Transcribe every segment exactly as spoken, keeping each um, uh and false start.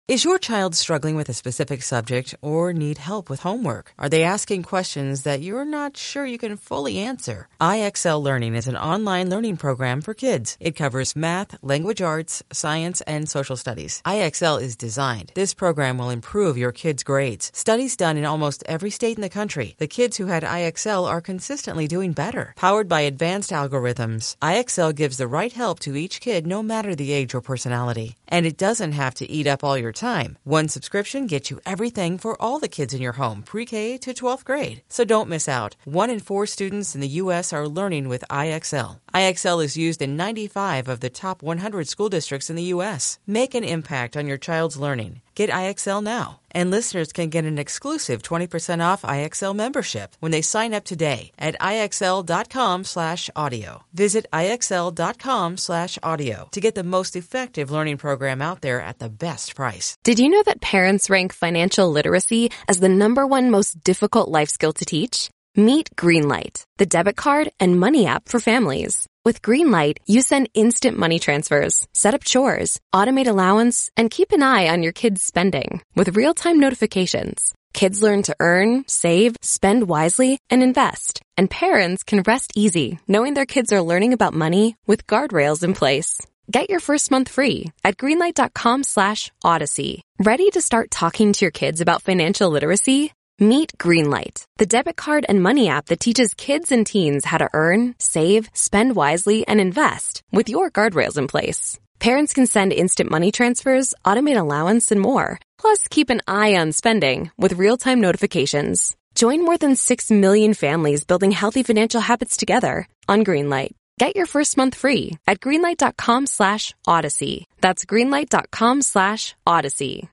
Is your child struggling with a specific subject or need help with homework? Are they asking questions that you're not sure you can fully answer? I X L Learning is an online learning program for kids. It covers math, language arts, science, and social studies. I X L is designed. This program will improve your kids' grades. Studies done in almost every state in the country. The kids who had I X L are consistently doing better. Powered by advanced algorithms, I X L gives the right help to each kid no matter the age or personality. And it doesn't have to eat up all your time. One subscription gets you everything for all the kids in your home, pre-K to twelfth grade. So don't miss out. One in four students in the U S are learning with I X L. I X L is used in ninety-five of the top one hundred school districts in the U S. Make an impact on your child's learning. Get I X L now. And listeners can get an exclusive twenty percent off I X L membership when they sign up today at IXL.com slash audio. Visit IXL.com slash audio to get the most effective learning program out there at the best price. Did you know that parents rank financial literacy as the number one most difficult life skill to teach? Meet Greenlight, the debit card and money app for families. With Greenlight, you send instant money transfers, set up chores, automate allowance, and keep an eye on your kids' spending with real-time notifications. Kids learn to earn, save, spend wisely, and invest. And parents can rest easy knowing their kids are learning about money with guardrails in place. Get your first month free at greenlight.com slash odyssey. Ready to start talking to your kids about financial literacy? Meet Greenlight, the debit card and money app that teaches kids and teens how to earn, save, spend wisely, and invest with your guardrails in place. Parents can send instant money transfers, automate allowance, and more. Plus, keep an eye on spending with real-time notifications. Join more than six million families building healthy financial habits together on Greenlight. Get your first month free at greenlight.com slash odyssey. That's greenlight.com slash odyssey.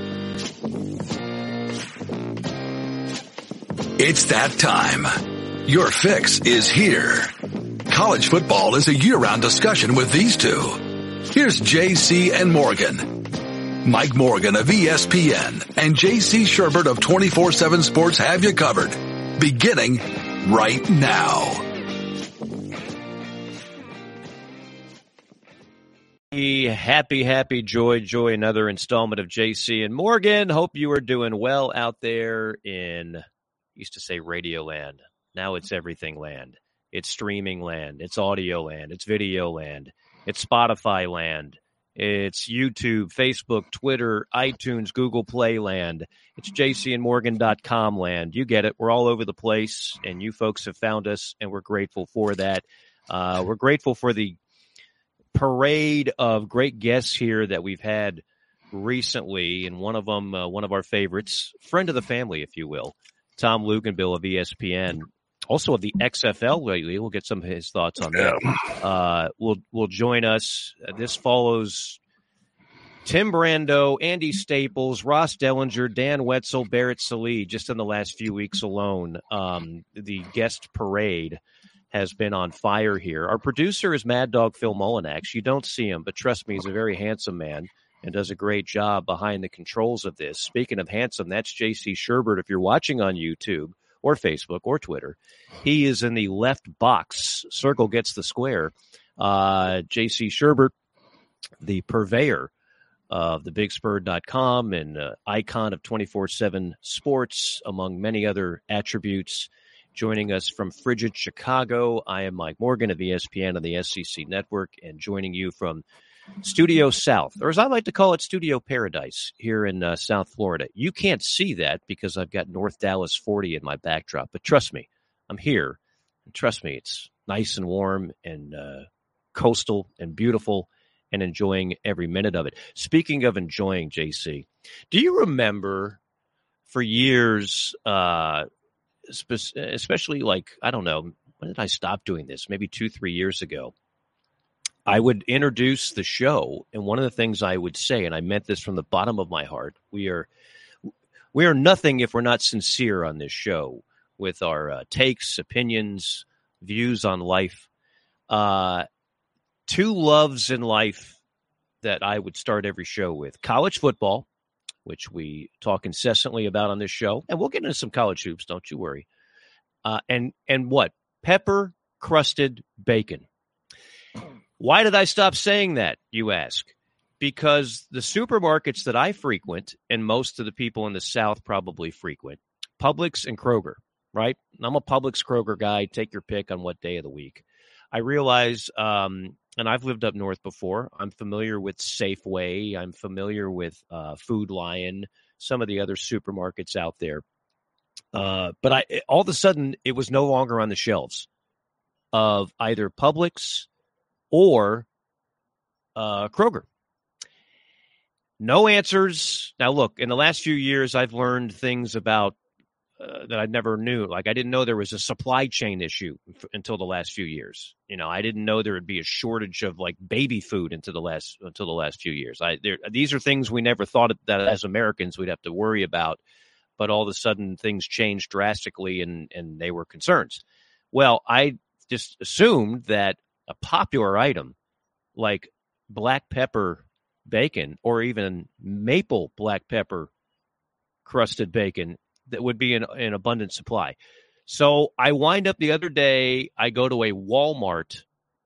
It's that time. Your fix is here. College football is a year-round discussion with these two. Here's J C and Morgan. Mike Morgan of E S P N and J C Sherbert of twenty-four seven Sports have you covered. Beginning right now. Happy, happy, joy, joy, another installment of J C and Morgan. Hope you are doing well out there in... used to say Radio Land. Now it's everything land. It's streaming land. It's audio land. It's video land. It's Spotify land. It's YouTube, Facebook, Twitter, iTunes, Google Play land. It's J C and Morgan dot com land. You get it. We're all over the place, and you folks have found us, and we're grateful for that. Uh, we're grateful for the parade of great guests here that we've had recently, and one of them, uh, one of our favorites, friend of the family, if you will, Tom Luginbill of E S P N, also of the X F L lately. We'll get some of his thoughts on that. Uh, will will join us. Uh, this follows Tim Brando, Andy Staples, Ross Dellinger, Dan Wetzel, Barrett Sallee. Just in the last few weeks alone, um, the guest parade has been on fire here. Our producer is Mad Dog Phil Mullinax. You don't see him, but trust me, he's a very handsome man and does a great job behind the controls of this. Speaking of handsome, that's J C Sherbert. If you're watching on YouTube or Facebook or Twitter, he is in the left box. Circle gets the square. Uh, J C Sherbert, the purveyor of the big spur dot com and uh, icon of twenty-four seven Sports, among many other attributes. Joining us from frigid Chicago, I am Mike Morgan of E S P N and the S E C Network, and joining you from Studio South, or as I like to call it, Studio Paradise, here in uh, South Florida. You can't see that because I've got North Dallas forty in my backdrop, but trust me, I'm here. And trust me, it's nice and warm and uh, coastal and beautiful, and enjoying every minute of it. Speaking of enjoying, J C, do you remember for years, uh, spe- especially like, I don't know, when did I stop doing this? Maybe two, three years ago. I would introduce the show, and one of the things I would say, and I meant this from the bottom of my heart, we are we are nothing if we're not sincere on this show with our uh, takes, opinions, views on life. Uh, two loves in life that I would start every show with: college football, which we talk incessantly about on this show, and we'll get into some college hoops, don't you worry. Uh, and and what? Pepper crusted bacon. Why did I stop saying that, you ask? because the supermarkets that I frequent, and most of the people in the South probably frequent, Publix and Kroger, right? I'm a Publix Kroger guy. Take your pick on what day of the week. I realize, um, and I've lived up north before, I'm familiar with Safeway. I'm familiar with uh, Food Lion, some of the other supermarkets out there. Uh, but I all of a sudden, it was no longer on the shelves of either Publix or uh, Kroger. No answers. Now, look, in the last few years, I've learned things about uh, that I never knew. Like, I didn't know there was a supply chain issue f- until the last few years. You know, I didn't know there would be a shortage of like baby food until the last until the last few years. I there, these are things we never thought that as Americans we'd have to worry about. But all of a sudden, things changed drastically, and and they were concerns. Well, I just assumed that a popular item like black pepper bacon or even maple black pepper crusted bacon that would be in, in abundant supply. So I wind up the other day, I go to a Walmart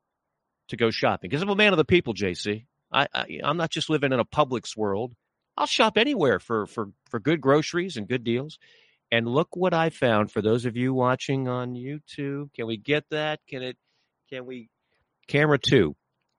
to go shopping because I'm a man of the people, J C. I, I, I'm not just living in a Publix world. I'll shop anywhere for, for, for good groceries and good deals. And look what I found for those of you watching on YouTube. Can we get that? Can it, can we, camera two?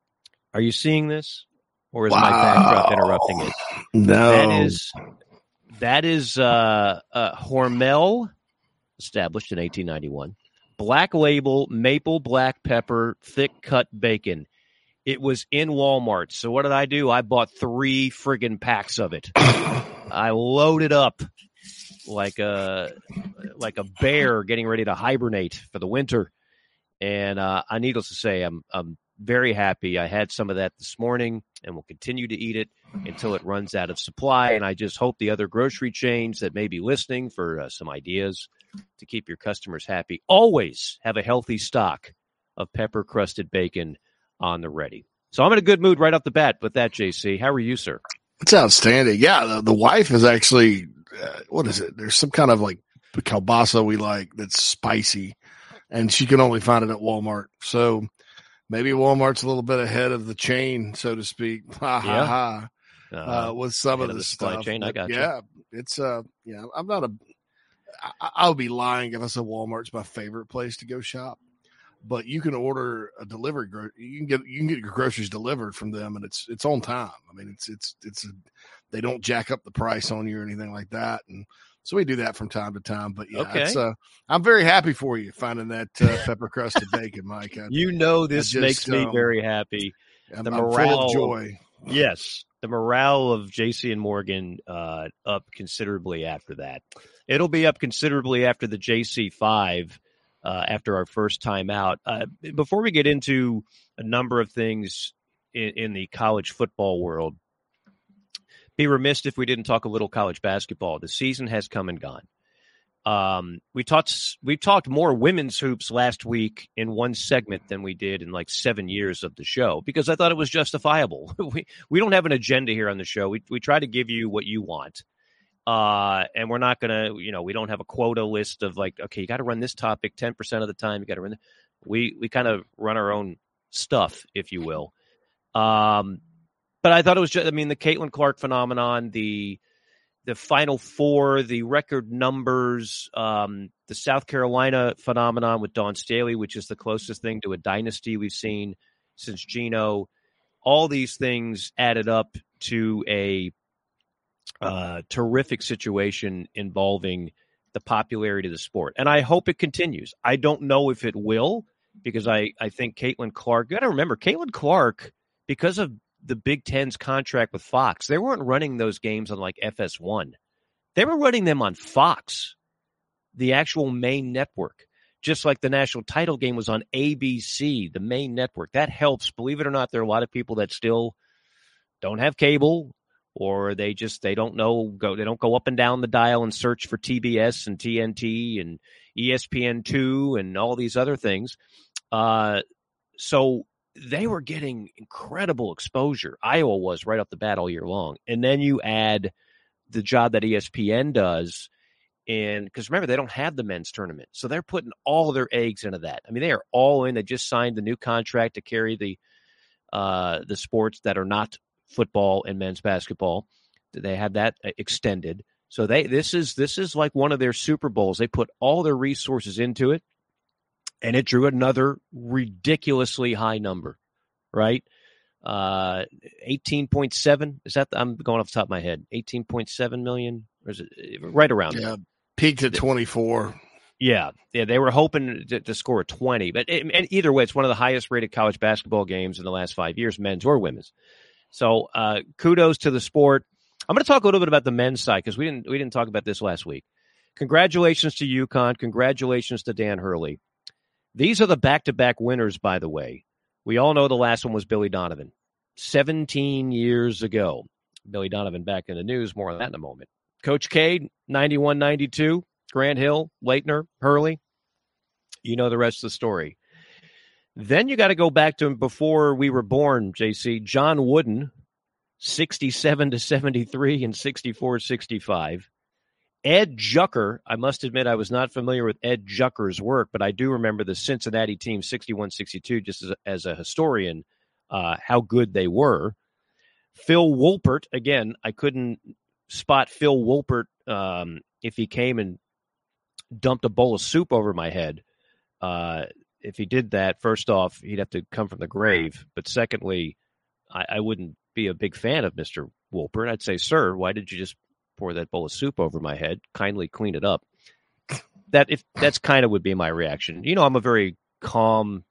Are you seeing this? Or is wow. my backdrop interrupting it? No. That is, that is uh, uh, Hormel, established in eighteen ninety-one. Black label, maple black pepper, thick cut bacon. It was in Walmart. So what did I do? I bought three friggin' packs of it. I loaded up like a, like a bear getting ready to hibernate for the winter. And uh, I needless to say, I'm, I'm very happy. I had some of that this morning and will continue to eat it until it runs out of supply. And I just hope the other grocery chains that may be listening for uh, some ideas to keep your customers happy always have a healthy stock of pepper-crusted bacon on the ready. So I'm in a good mood right off the bat with that, J C. How are you, sir? It's outstanding. Yeah, the, the wife is actually, uh, what is it? There's some kind of like kielbasa we like that's spicy, and she can only find it at Walmart. So maybe Walmart's a little bit ahead of the chain, so to speak. Ha ha yeah. ha. Uh, uh, with some of of the, the supply stuff. chain, I got yeah, you. it's uh, yeah. I'm not a. I, I would be lying if I said Walmart's my favorite place to go shop. But you can order a delivery. You can get you can get your groceries delivered from them, and it's it's on time. I mean, it's it's it's a, they don't jack up the price on you or anything like that. And so we do that from time to time. But yeah, okay. it's, uh, I'm very happy for you finding that uh, pepper crusted bacon, Mike. I, you know, this just, makes me um, very happy. I'm, the I'm morale, full of joy. Yes, the morale of J C and Morgan uh, up considerably after that. It'll be up considerably after the J C five. Uh, after our first time out. Uh, before we get into a number of things in, in the college football world, be remiss if we didn't talk a little college basketball. The season has come and gone. Um, we talked we talked more women's hoops last week in one segment than we did in like seven years of the show because I thought it was justifiable. we we don't have an agenda here on the show. We we try to give you what you want. Uh, and we're not going to, you know, we don't have a quota list of like, okay, you got to run this topic ten percent of the time. You got to run. The, we, we kind of run our own stuff, if you will. Um, but I thought it was just, I mean, the Caitlin Clark phenomenon, the, the Final Four, the record numbers, um, the South Carolina phenomenon with Dawn Staley, which is the closest thing to a dynasty we've seen since Gino. All these things added up to a, Uh, terrific situation involving the popularity of the sport. And I hope it continues. I don't know if it will because I, I think Caitlin Clark, you got to remember, Caitlin Clark, because of the Big Ten's contract with Fox, they weren't running those games on like F S one. They were running them on Fox, the actual main network, just like the national title game was on A B C, the main network. That helps. Believe it or not, there are a lot of people that still don't have cable, or they just, they don't know, go, they don't go up and down the dial and search for T B S and T N T and E S P N two and all these other things. Uh, so they were getting incredible exposure. Iowa was right off the bat all year long. And then you add the job that E S P N does. And because remember, they don't have the men's tournament. So they're putting all their eggs into that. I mean, they are all in. They just signed the new contract to carry the, uh, the sports that are not football and men's basketball. They had that extended. So they this is this is like one of their Super Bowls. They put all their resources into it, and it drew another ridiculously high number, right? Uh, eighteen point seven. Is that, I'm going off the top of my head, eighteen point seven million? Or is it right around yeah, there? Peaked at twenty-four. Yeah, yeah, they were hoping to, to score a twenty. But it, and either way, it's one of the highest rated college basketball games in the last five years, men's or women's. So uh, kudos to the sport. I'm going to talk a little bit about the men's side because we didn't we didn't talk about this last week. Congratulations to UConn. Congratulations to Dan Hurley. These are the back-to-back winners, by the way. We all know the last one was Billy Donovan, seventeen years ago. Billy Donovan back in the news. More on that in a moment. Coach K, ninety-one ninety-two. Grant Hill, Leitner, Hurley. You know the rest of the story. Then you got to go back to before we were born, J C. John Wooden, sixty-seven to seventy-three and sixty-four sixty-five. Ed Jucker, I must admit I was not familiar with Ed Jucker's work, but I do remember the Cincinnati team sixty-one sixty-two just as a, as a historian, uh, how good they were. Phil Wolpert, again, I couldn't spot Phil Wolpert um, if he came and dumped a bowl of soup over my head. Uh, if he did that, first off, he'd have to come from the grave. But secondly, I, I wouldn't be a big fan of Mister Wolpert. I'd say, sir, why did you just pour that bowl of soup over my head? Kindly clean it up. That if that's kind of would be my reaction. You know, I'm a very calm,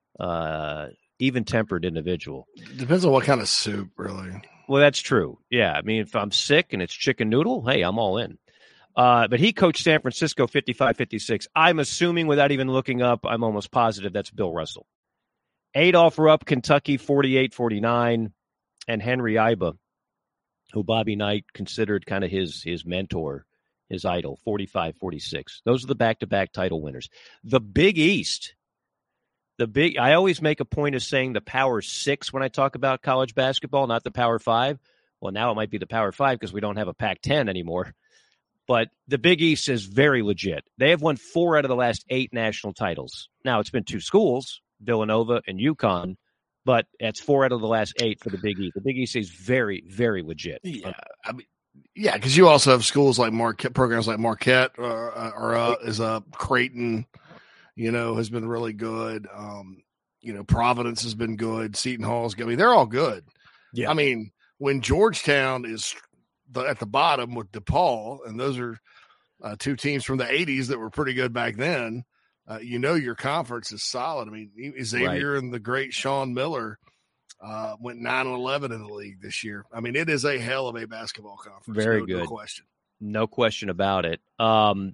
uh, even-tempered individual. Depends on what kind of soup, really. Well, that's true. Yeah, I mean, if I'm sick and it's chicken noodle, hey, I'm all in. Uh, but he coached San Francisco fifty-five fifty-six. I'm assuming, without even looking up, I'm almost positive that's Bill Russell. Adolph Rupp, Kentucky, forty-eight forty-nine, and Henry Iba, who Bobby Knight considered kind of his his mentor, his idol, forty-five forty-six. Those are the back-to-back title winners. The Big East, the big. I always make a point of saying the Power Six when I talk about college basketball, not the Power Five. Well, now it might be the Power Five because we don't have a Pac ten anymore. But the Big East is very legit. They have won four out of the last eight national titles. Now, it's been two schools, Villanova and UConn, but it's four out of the last eight for the Big East. The Big East is very, very legit. Yeah, I mean, yeah, because you also have schools like Marquette, programs like Marquette or, or uh, is a Creighton, you know, has been really good. Um, you know, Providence has been good. Seton Hall's good. I mean, they're all good. Yeah. I mean, when Georgetown is the, at the bottom with DePaul, and those are uh, two teams from the eighties that were pretty good back then, uh, you know your conference is solid. I mean, Xavier right. and the great Sean Miller uh, went nine and eleven in the league this year. I mean, it is a hell of a basketball conference. Very no, good. No question. No question about it. Um,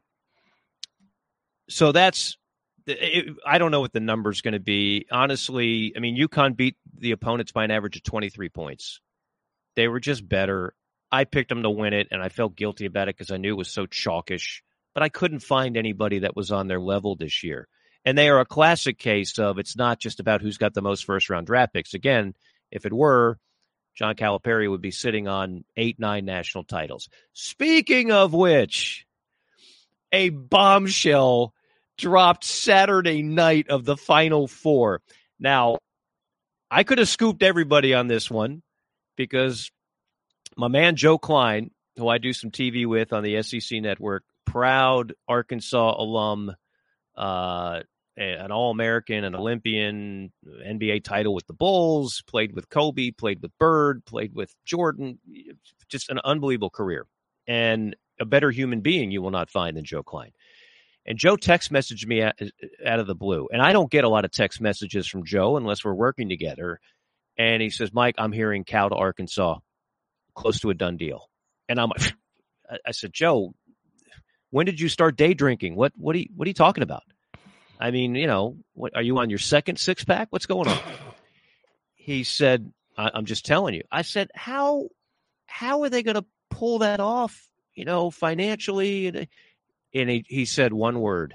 so that's it, I don't know what the number's going to be. Honestly, I mean, UConn beat the opponents by an average of twenty-three points. They were just better. I picked them to win it, and I felt guilty about it because I knew it was so chalkish. But I couldn't find anybody that was on their level this year. And they are a classic case of it's not just about who's got the most first-round draft picks. Again, if it were, John Calipari would be sitting on eight, nine national titles. Speaking of which, a bombshell dropped Saturday night of the Final Four. Now, I could have scooped everybody on this one because my man Joe Klein, who I do some T V with on the S E C Network, proud Arkansas alum, uh, an All-American, an Olympian, N B A title with the Bulls, played with Kobe, played with Bird, played with Jordan, just an unbelievable career. And a better human being you will not find than Joe Klein. And Joe text messaged me out of the blue. And I don't get a lot of text messages from Joe unless we're working together. And he says, Mike, I'm hearing Cal to Arkansas, close to a done deal. And I'm, I said, Joe, when did you start day drinking? What, what are you, what are you talking about? I mean, you know, what, are you on your second six pack? What's going on? He said, I, I'm just telling you. I said, how, how are they going to pull that off, you know, financially? And, and he, he said one word,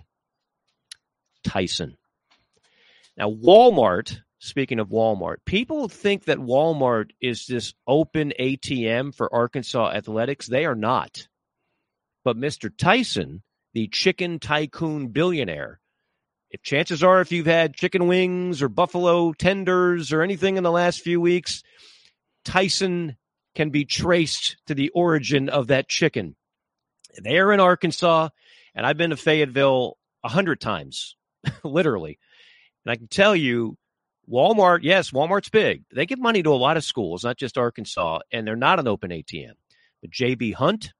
Tyson. Now, Walmart, speaking of Walmart, people think that Walmart is this open A T M for Arkansas athletics. They are not. But Mister Tyson, the chicken tycoon billionaire, if chances are if you've had chicken wings or buffalo tenders or anything in the last few weeks, Tyson can be traced to the origin of that chicken. They're in Arkansas, and I've been to Fayetteville a hundred times, literally. And I can tell you, Walmart, yes, Walmart's big. They give money to a lot of schools, not just Arkansas, and they're not an open A T M. But J B. Hunt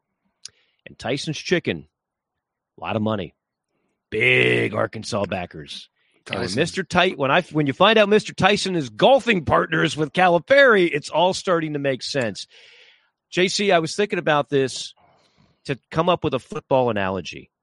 and Tyson's Chicken, a lot of money. Big Arkansas backers. And when Mister Ty- when I when you find out Mister Tyson is golfing partners with Calipari, it's all starting to make sense. J C, I was thinking about this to come up with a football analogy.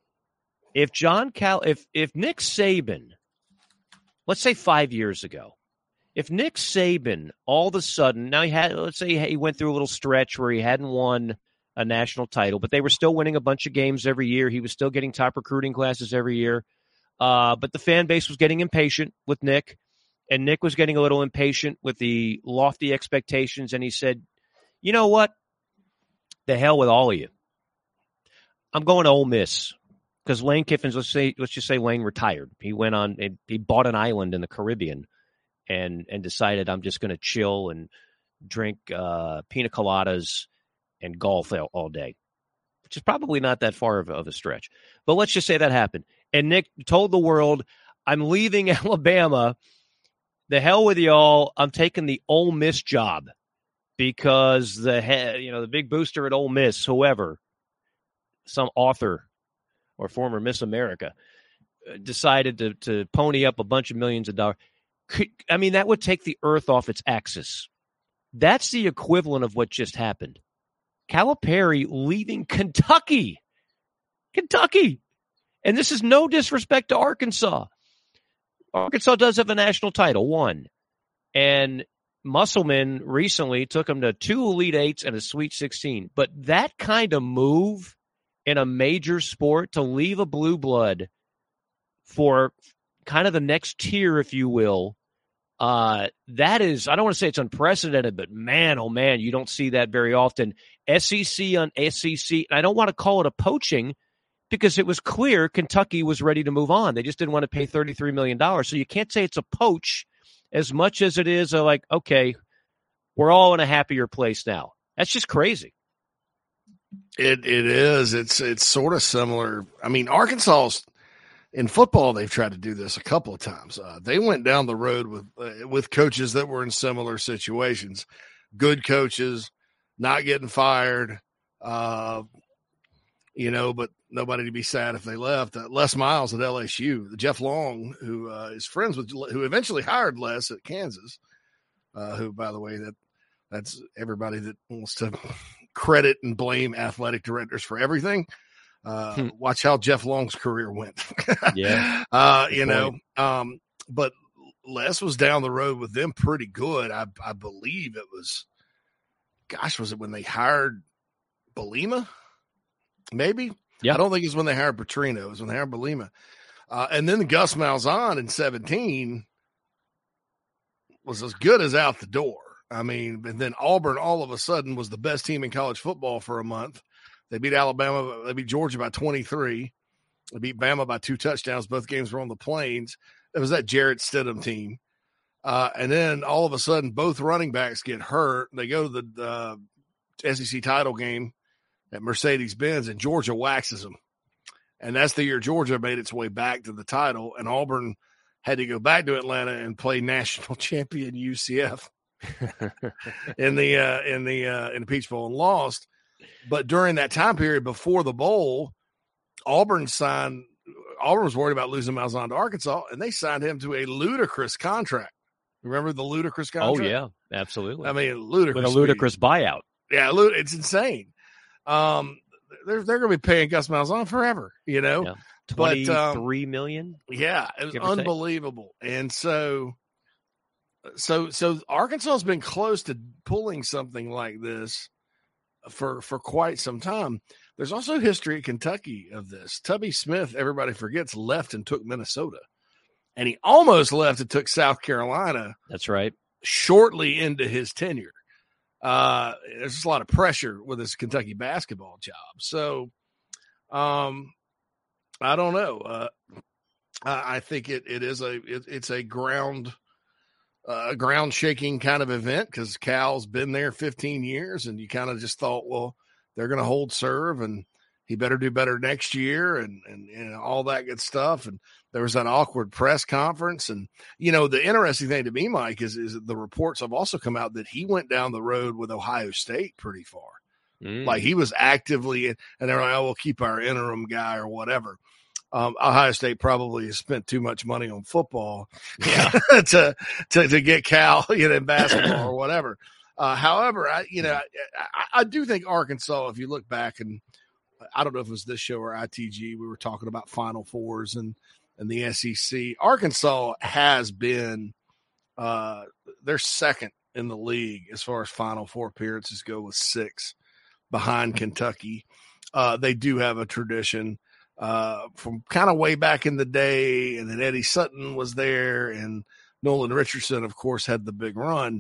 If John Cal, if if Nick Saban, let's say five years ago, if Nick Saban all of a sudden, now he had, let's say he went through a little stretch where he hadn't won a national title, but they were still winning a bunch of games every year. He was still getting top recruiting classes every year. Uh, but the fan base was getting impatient with Nick, and Nick was getting a little impatient with the lofty expectations. And he said, you know what? The hell with all of you. I'm going to Ole Miss. Because Lane Kiffin, let's say, let's just say Lane retired. He went on, he bought an island in the Caribbean and and decided I'm just going to chill and drink uh, pina coladas and golf all, all day, which is probably not that far of, of a stretch. But let's just say that happened. And Nick told the world, I'm leaving Alabama. The hell with y'all. I'm taking the Ole Miss job because the head, you know, the big booster at Ole Miss, whoever, some author or former Miss America, decided to to pony up a bunch of millions of dollars. Could, I mean, that would take the earth off its axis. That's the equivalent of what just happened. Calipari leaving Kentucky. Kentucky. And this is no disrespect to Arkansas. Arkansas does have a national title, one. And Musselman recently took him to two Elite Eights and a Sweet sixteen. But that kind of move in a major sport to leave a blue blood for kind of the next tier, if you will, uh, that is, I don't want to say it's unprecedented, but man, oh man, you don't see that very often. S E C on S E C, and I don't want to call it a poaching because it was clear Kentucky was ready to move on. They just didn't want to pay thirty-three million dollars. So you can't say it's a poach as much as it is a like, okay, we're all in a happier place now. That's just crazy. It it is. It's it's sort of similar. I mean, Arkansas's in football, they've tried to do this a couple of times. Uh, they went down the road with uh, with coaches that were in similar situations, good coaches, not getting fired, uh, you know, but nobody to be sad if they left. Uh, Les Miles at L S U, Jeff Long, who uh, is friends with, who eventually hired Les at Kansas, uh, who, by the way, that that's everybody that wants to credit and blame athletic directors for everything. Uh, hmm. Watch how Jeff Long's career went. yeah. Uh, you know, um, but Les was down the road with them pretty good. I, I believe it was, gosh, was it when they hired Belima? Maybe. Yeah. I don't think it's when they hired Petrino. It was when they hired Belima. Uh, and then Gus Malzahn in seventeen was as good as out the door. I mean, and then Auburn all of a sudden was the best team in college football for a month. They beat Alabama. They beat Georgia by twenty-three. They beat Bama by two touchdowns. Both games were on the Plains. It was that Jarrett Stidham team. Uh, and then all of a sudden, both running backs get hurt. They go to the uh, S E C title game at Mercedes-Benz, and Georgia waxes them. And that's the year Georgia made its way back to the title, and Auburn had to go back to Atlanta and play national champion U C F in the uh, in the uh, in the Peach Bowl and lost. But during that time period before the bowl, Auburn signed. Auburn was worried about losing Malzahn to Arkansas, and they signed him to a ludicrous contract. Remember the ludicrous contract? Oh yeah, absolutely. I mean, ludicrous with a ludicrous buyout. Yeah, it's insane. Um, they're they're going to be paying Gus Malzahn forever, you know. Yeah. Twenty-three um, million. Yeah, it was unbelievable, and so, so, so Arkansas has been close to pulling something like this for for quite some time. There's also history at Kentucky of this. Tubby Smith, everybody forgets, left and took Minnesota, and he almost left and took South Carolina. That's right. Shortly into his tenure. Uh, there's just a lot of pressure with this Kentucky basketball job. So, um, I don't know. Uh, I think it, it is a, it, it's a ground, a ground shaking kind of event because Cal's been there fifteen years, and you kind of just thought, well, they're going to hold serve, and he better do better next year, and, and and all that good stuff. And there was that awkward press conference, and you know the interesting thing to me, Mike, is is the reports have also come out that he went down the road with Ohio State pretty far. Mm. Like he was actively, and they're like, oh, we'll keep our interim guy or whatever. Um, Ohio State probably has spent too much money on football yeah. to, to to get Cal, you know, in basketball or whatever. Uh, however, I you know I, I, I do think Arkansas, if you look back, and I don't know if it was this show or I T G, we were talking about Final Fours and and the S E C. Arkansas has been uh, they're second in the league as far as Final Four appearances go, with six behind Kentucky. Uh, they do have a tradition. Uh, from kind of way back in the day, and then Eddie Sutton was there, and Nolan Richardson, of course, had the big run.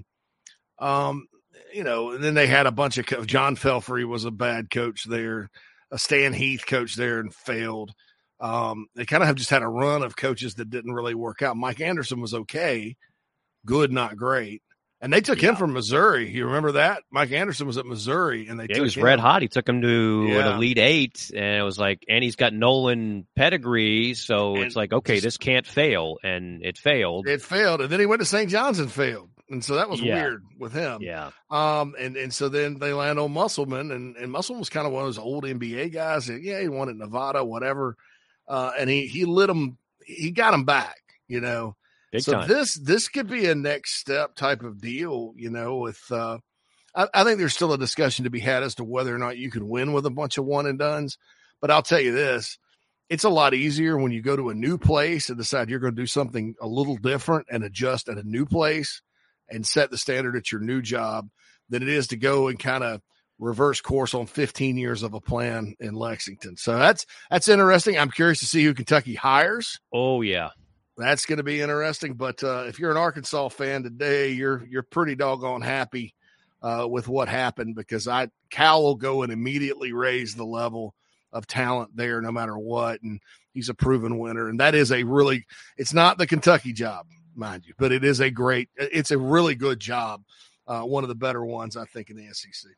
Um, you know, and then they had a bunch of co- John Felfrey was a bad coach there, a Stan Heath coach there, and failed. Um, they kind of have just had a run of coaches that didn't really work out. Mike Anderson was okay, good, not great. And they took yeah. him from Missouri. You remember that? Mike Anderson was at Missouri, and they yeah, took he was him. red hot. He took him to yeah. an Elite Eight, and it was like, and he's got Nolan pedigree, so and it's like, okay, just, this can't fail, and it failed. It failed, and then he went to Saint John's and failed, and so that was yeah. weird with him. Yeah. Um, and and so then they land on Musselman, and and Musselman was kind of one of those old N B A guys. That, yeah, he won at Nevada, whatever, uh, and he he lit him, he got him back, you know. Big so time. this this could be a next step type of deal, you know. With uh, I, I think there's still a discussion to be had as to whether or not you can win with a bunch of one and dones. But I'll tell you this: it's a lot easier when you go to a new place and decide you're going to do something a little different and adjust at a new place and set the standard at your new job than it is to go and kind of reverse course on fifteen years of a plan in Lexington. So that's that's interesting. I'm curious to see who Kentucky hires. Oh yeah. That's going to be interesting. But uh, if you're an Arkansas fan today, you're you're pretty doggone happy uh, with what happened, because I Cal will go and immediately raise the level of talent there no matter what. And he's a proven winner. And that is a really – it's not the Kentucky job, mind you, but it is a great – it's a really good job, uh, one of the better ones, I think, in the S E C.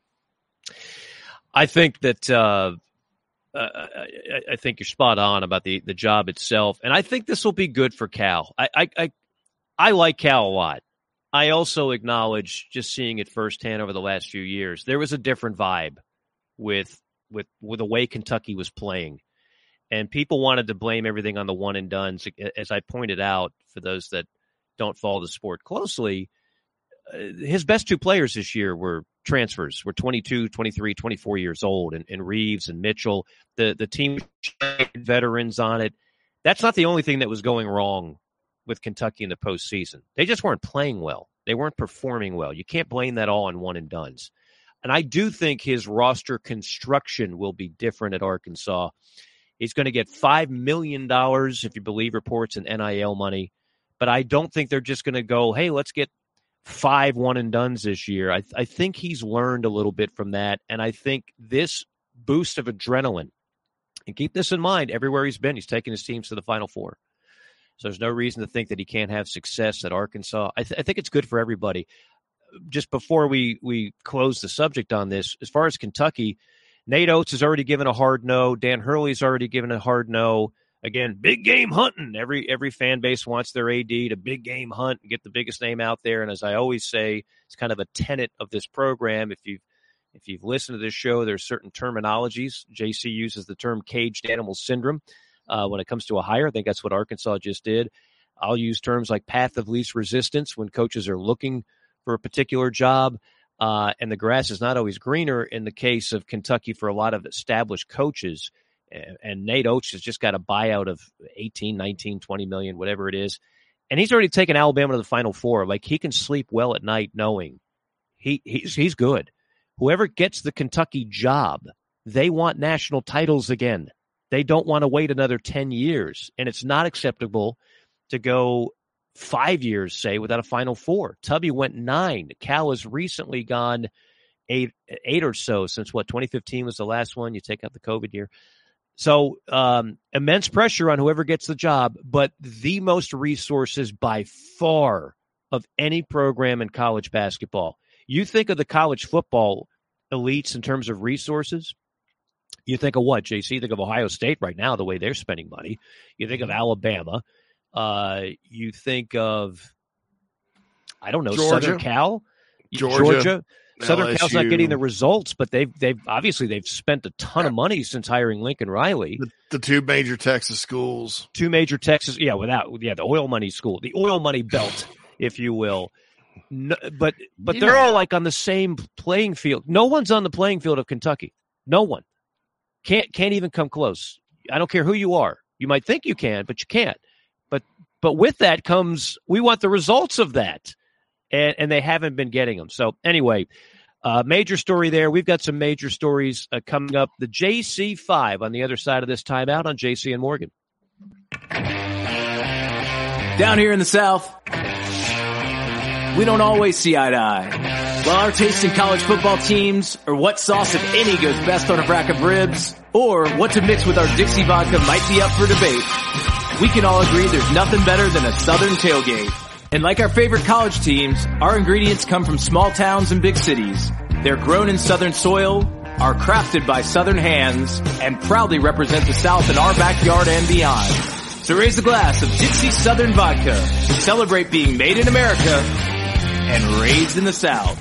I think that uh... – Uh, I, I think you're spot on about the, the job itself, and I think this will be good for Cal. I, I I I like Cal a lot. I also acknowledge, just seeing it firsthand over the last few years, there was a different vibe with with with the way Kentucky was playing, and people wanted to blame everything on the one and dones. As I pointed out, for those that don't follow the sport closely, uh, his best two players this year were transfers, were twenty-two, twenty-three, twenty-four years old, and, and Reeves and Mitchell. The the team veterans on it. That's not the only thing that was going wrong with Kentucky in the postseason. They just weren't playing well. They weren't performing well. You can't blame that all on one and dones. And I do think his roster construction will be different at Arkansas. He's going to get five million dollars, if you believe reports, in N I L money. But I don't think they're just going to go, hey, let's get five one and dones this year. I, I think he's learned a little bit from that. And I think this boost of adrenaline, and keep this in mind, everywhere he's been, he's taken his teams to the Final Four. So there's no reason to think that he can't have success at Arkansas. I, th- I think it's good for everybody. Just before we, we close the subject on this, as far as Kentucky, Nate Oates has already given a hard no. Dan Hurley's already given a hard no. Again, big game hunting. Every every fan base wants their A D to big game hunt and get the biggest name out there. And as I always say, it's kind of a tenet of this program. If you've if you've listened to this show, there's certain terminologies. J C uses the term caged animal syndrome uh, when it comes to a hire. I think that's what Arkansas just did. I'll use terms like path of least resistance when coaches are looking for a particular job. Uh, and the grass is not always greener in the case of Kentucky for a lot of established coaches. And Nate Oates has just got a buyout of eighteen, nineteen, twenty million, whatever it is. And he's already taken Alabama to the Final Four. Like, he can sleep well at night knowing he he's, he's good. Whoever gets the Kentucky job, they want national titles again. They don't want to wait another ten years. And it's not acceptable to go five years, say, without a Final Four. Tubby went nine. Cal has recently gone eight, eight or so since, what, twenty fifteen was the last one. You take out the COVID year. So um, immense pressure on whoever gets the job, but the most resources by far of any program in college basketball. You think of the college football elites in terms of resources. You think of what, J C? You think of Ohio State right now, the way they're spending money. You think of Alabama. Uh, you think of, I don't know, Georgia. Southern Cal. Georgia. Georgia. Southern L S U. Cal's not getting the results, but they've they've obviously they've spent a ton of money since hiring Lincoln Riley. The, the two major Texas schools, two major Texas, yeah, without yeah, the oil money school, the oil money belt, if you will. No, but but You they're know. all like on the same playing field. No one's on the playing field of Kentucky. No one can't can't even come close. I don't care who you are. You might think you can, but you can't. But but with that comes we want the results of that. And, and they haven't been getting them. So anyway, uh, major story there. We've got some major stories uh, coming up. The J C five on the other side of this timeout on J C and Morgan. Down here in the South, we don't always see eye to eye. While our taste in college football teams, or what sauce, if any, goes best on a rack of ribs, or what to mix with our Dixie vodka might be up for debate, we can all agree there's nothing better than a Southern tailgate. And like our favorite college teams, our ingredients come from small towns and big cities. They're grown in Southern soil, are crafted by Southern hands, and proudly represent the South in our backyard and beyond. So raise a glass of Dixie Southern Vodka to celebrate being made in America and raised in the South.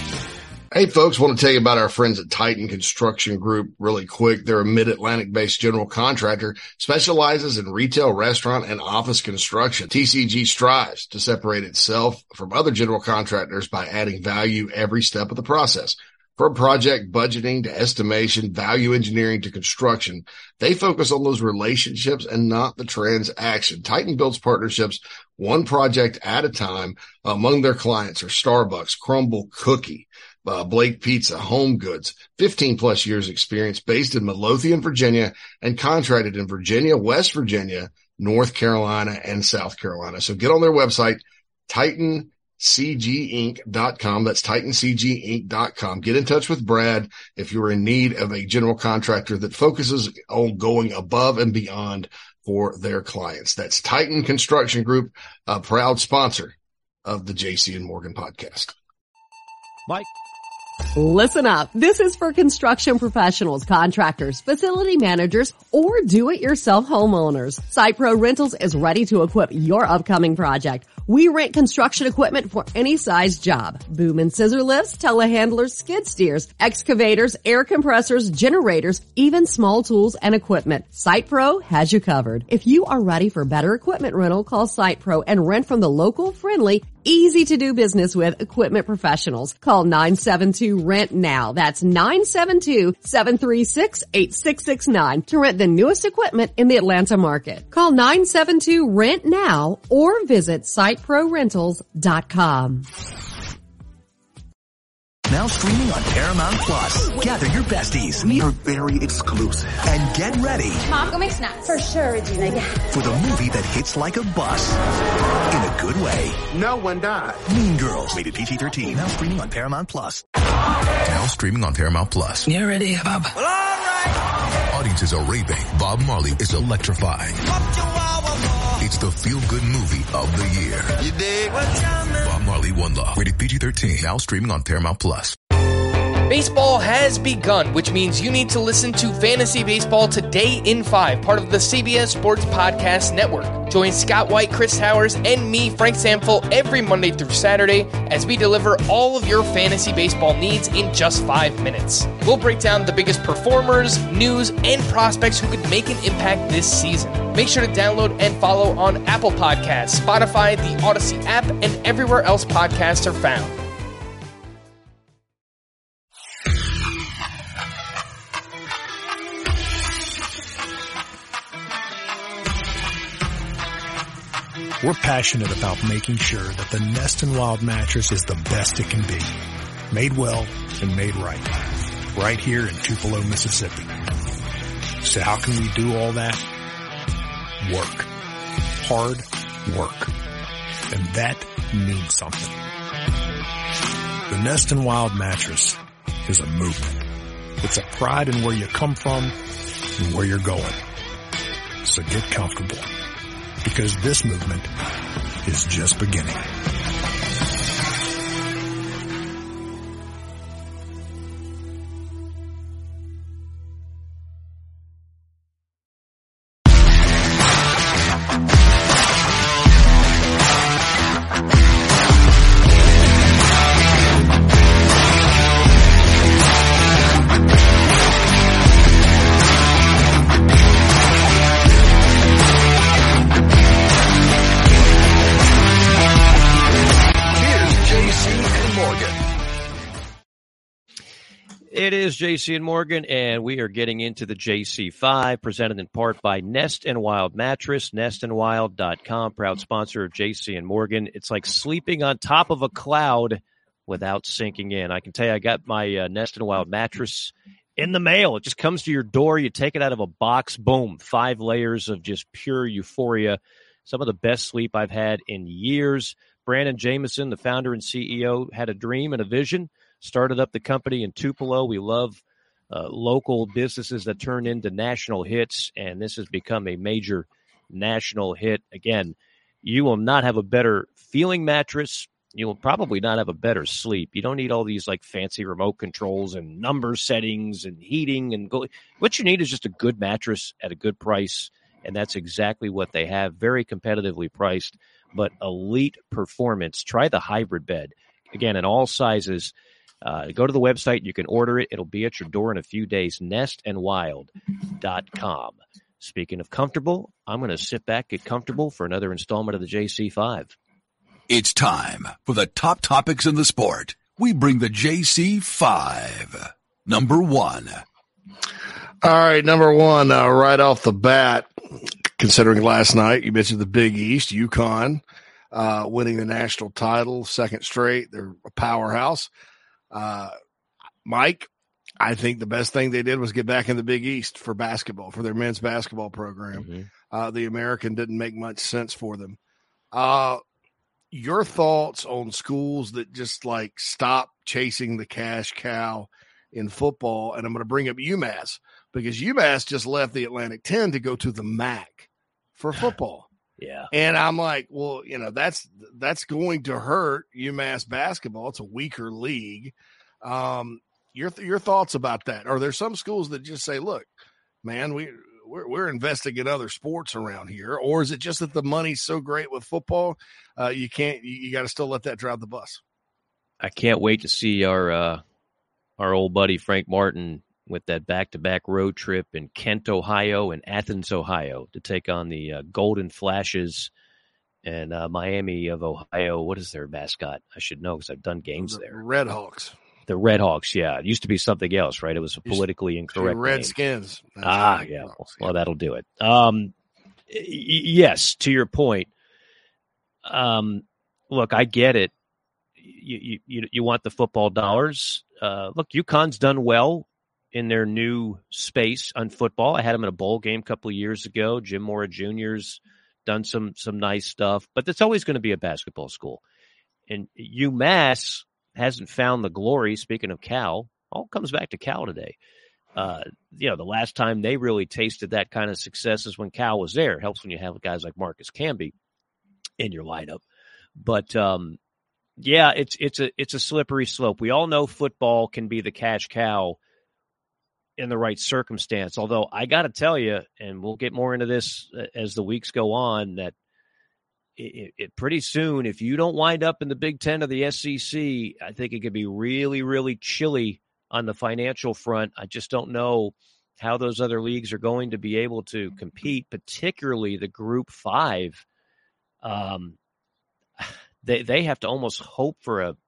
Hey folks, want to tell you about our friends at Titan Construction Group really quick. They're a mid-Atlantic based general contractor, specializes in retail, restaurant, and office construction. T C G strives to separate itself from other general contractors by adding value every step of the process. From project budgeting to estimation, value engineering to construction, they focus on those relationships and not the transaction. Titan builds partnerships one project at a time. Among their clients are Starbucks, Crumble Cookie, Uh, Blake Pizza, Home Goods, fifteen plus years experience, based in Midlothian, Virginia, and contracted in Virginia, West Virginia, North Carolina, and South Carolina. So get on their website, Titan C G Inc dot com. That's Titan C G Inc dot com. Get in touch with Brad if you're in need of a general contractor that focuses on going above and beyond for their clients. That's Titan Construction Group, a proud sponsor of the J C and Morgan podcast. Mike. Listen up. This is for construction professionals, contractors, facility managers, or do-it-yourself homeowners. SitePro Rentals is ready to equip your upcoming project. We rent construction equipment for any size job. Boom and scissor lifts, telehandlers, skid steers, excavators, air compressors, generators, even small tools and equipment. SitePro has you covered. If you are ready for better equipment rental, call SitePro and rent from the local, friendly, easy to do business with equipment professionals. Call nine seven two rent now. That's nine seven two, seven three six, eight six six nine to rent the newest equipment in the Atlanta market. Call nine seven two rent now or visit site pro rentals dot com. Now streaming on Paramount Plus. Gather your besties. We are very exclusive. And get ready. Mom, go make snacks. For sure, Regina. Yeah. For the movie that hits like a bus. In a good way. No one died. Mean Girls. Rated P G thirteen. Now streaming on Paramount Plus. Now streaming on Paramount Plus. You ready, Bob? Well, all right. Audiences are raving. Bob Marley is electrifying. It's the feel-good movie of the year. You dig? Bob Marley, One Love. Rated P G thirteen. Now streaming on Paramount Plus. Baseball has begun, which means you need to listen to Fantasy Baseball Today in five, part of the C B S Sports Podcast Network. Join Scott White, Chris Towers, and me, Frank Samfel, every Monday through Saturday as we deliver all of your fantasy baseball needs in just five minutes. We'll break down the biggest performers, news, and prospects who could make an impact this season. Make sure to download and follow on Apple Podcasts, Spotify, the Odyssey app, and everywhere else podcasts are found. We're passionate about making sure that the Nest and Wild mattress is the best it can be. Made well and made right. Right here in Tupelo, Mississippi. So how can we do all that? Work. Hard work. And that means something. The Nest and Wild mattress is a movement. It's a pride in where you come from and where you're going. So get comfortable. Because this movement is just beginning. It is J C and Morgan, and we are getting into the J C five, presented in part by Nest and Wild Mattress, nest and wild dot com, proud sponsor of J C and Morgan. It's like sleeping on top of a cloud without sinking in. I can tell you, I got my uh, Nest and Wild Mattress in the mail. It just comes to your door. You take it out of a box. Boom. Five layers of just pure euphoria. Some of the best sleep I've had in years. Brandon Jameson, the founder and C E O, had a dream and a vision. Started up the company in Tupelo. We love uh, local businesses that turn into national hits, and this has become a major national hit. Again, you will not have a better feeling mattress. You will probably not have a better sleep. You don't need all these like fancy remote controls and number settings and heating. and go- What you need is just a good mattress at a good price, and that's exactly what they have. Very competitively priced, but elite performance. Try the hybrid bed. Again, in all sizes. Uh, go to the website. You can order it. It'll be at your door in a few days. nest and wild dot com. Speaking of comfortable, I'm going to sit back, get comfortable for another installment of the J C five. It's time for the top topics in the sport. We bring the J C five. Number one. All right, number one, uh, right off the bat, considering last night, you mentioned the Big East, UConn, uh, winning the national title, second straight. They're a powerhouse. Uh, Mike, I think the best thing they did was get back in the Big East for basketball, for their men's basketball program. Mm-hmm. Uh, the American didn't make much sense for them. Uh, your thoughts on schools that just like stop chasing the cash cow in football? And I'm going to bring up UMass because UMass just left the Atlantic ten to go to the M A C for football. Yeah. And I'm like, well, you know, that's that's going to hurt UMass basketball. It's a weaker league. Um, your your thoughts about that? Are there some schools that just say, look, man, we we're, we're investing in other sports around here, or is it just that the money's so great with football, uh, you can't you, you got to still let that drive the bus? I can't wait to see our uh, our old buddy Frank Martin with that back-to-back road trip in Kent, Ohio, and Athens, Ohio, to take on the uh, Golden Flashes and uh, Miami of Ohio. What is their mascot? I should know because I've done games the there. Red Hawks. The Red Hawks, yeah. It used to be something else, right? It was a politically incorrect name. Redskins. Ah, yeah. Well, well, that'll do it. Um, y- yes, to your point. Um, look, I get it. You you you want the football dollars. Uh, look, UConn's done well in their new space on football. I had them in a bowl game a couple of years ago. Jim Mora Junior's done some some nice stuff, but it's always going to be a basketball school. And UMass hasn't found the glory. Speaking of Cal, all comes back to Cal today. Uh, you know, the last time they really tasted that kind of success is when Cal was there. It helps when you have guys like Marcus Camby in your lineup. But um, yeah, it's it's a it's a slippery slope. We all know football can be the cash cow in the right circumstance. Although I got to tell you, and we'll get more into this as the weeks go on, that it, it pretty soon, if you don't wind up in the Big Ten or the S E C, I think it could be really, really chilly on the financial front. I just don't know how those other leagues are going to be able to compete, particularly the Group Five. Um, they they have to almost hope for a,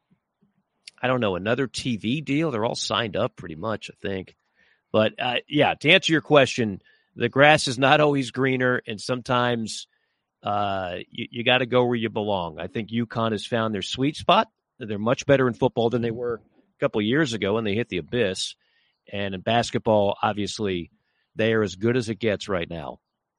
I don't know, another T V deal. They're all signed up pretty much, I think. But, uh, yeah, to answer your question, the grass is not always greener, and sometimes uh, you, you got to go where you belong. I think UConn has found their sweet spot. They're much better in football than they were a couple of years ago when they hit the abyss. And in basketball, obviously, they are as good as it gets right now.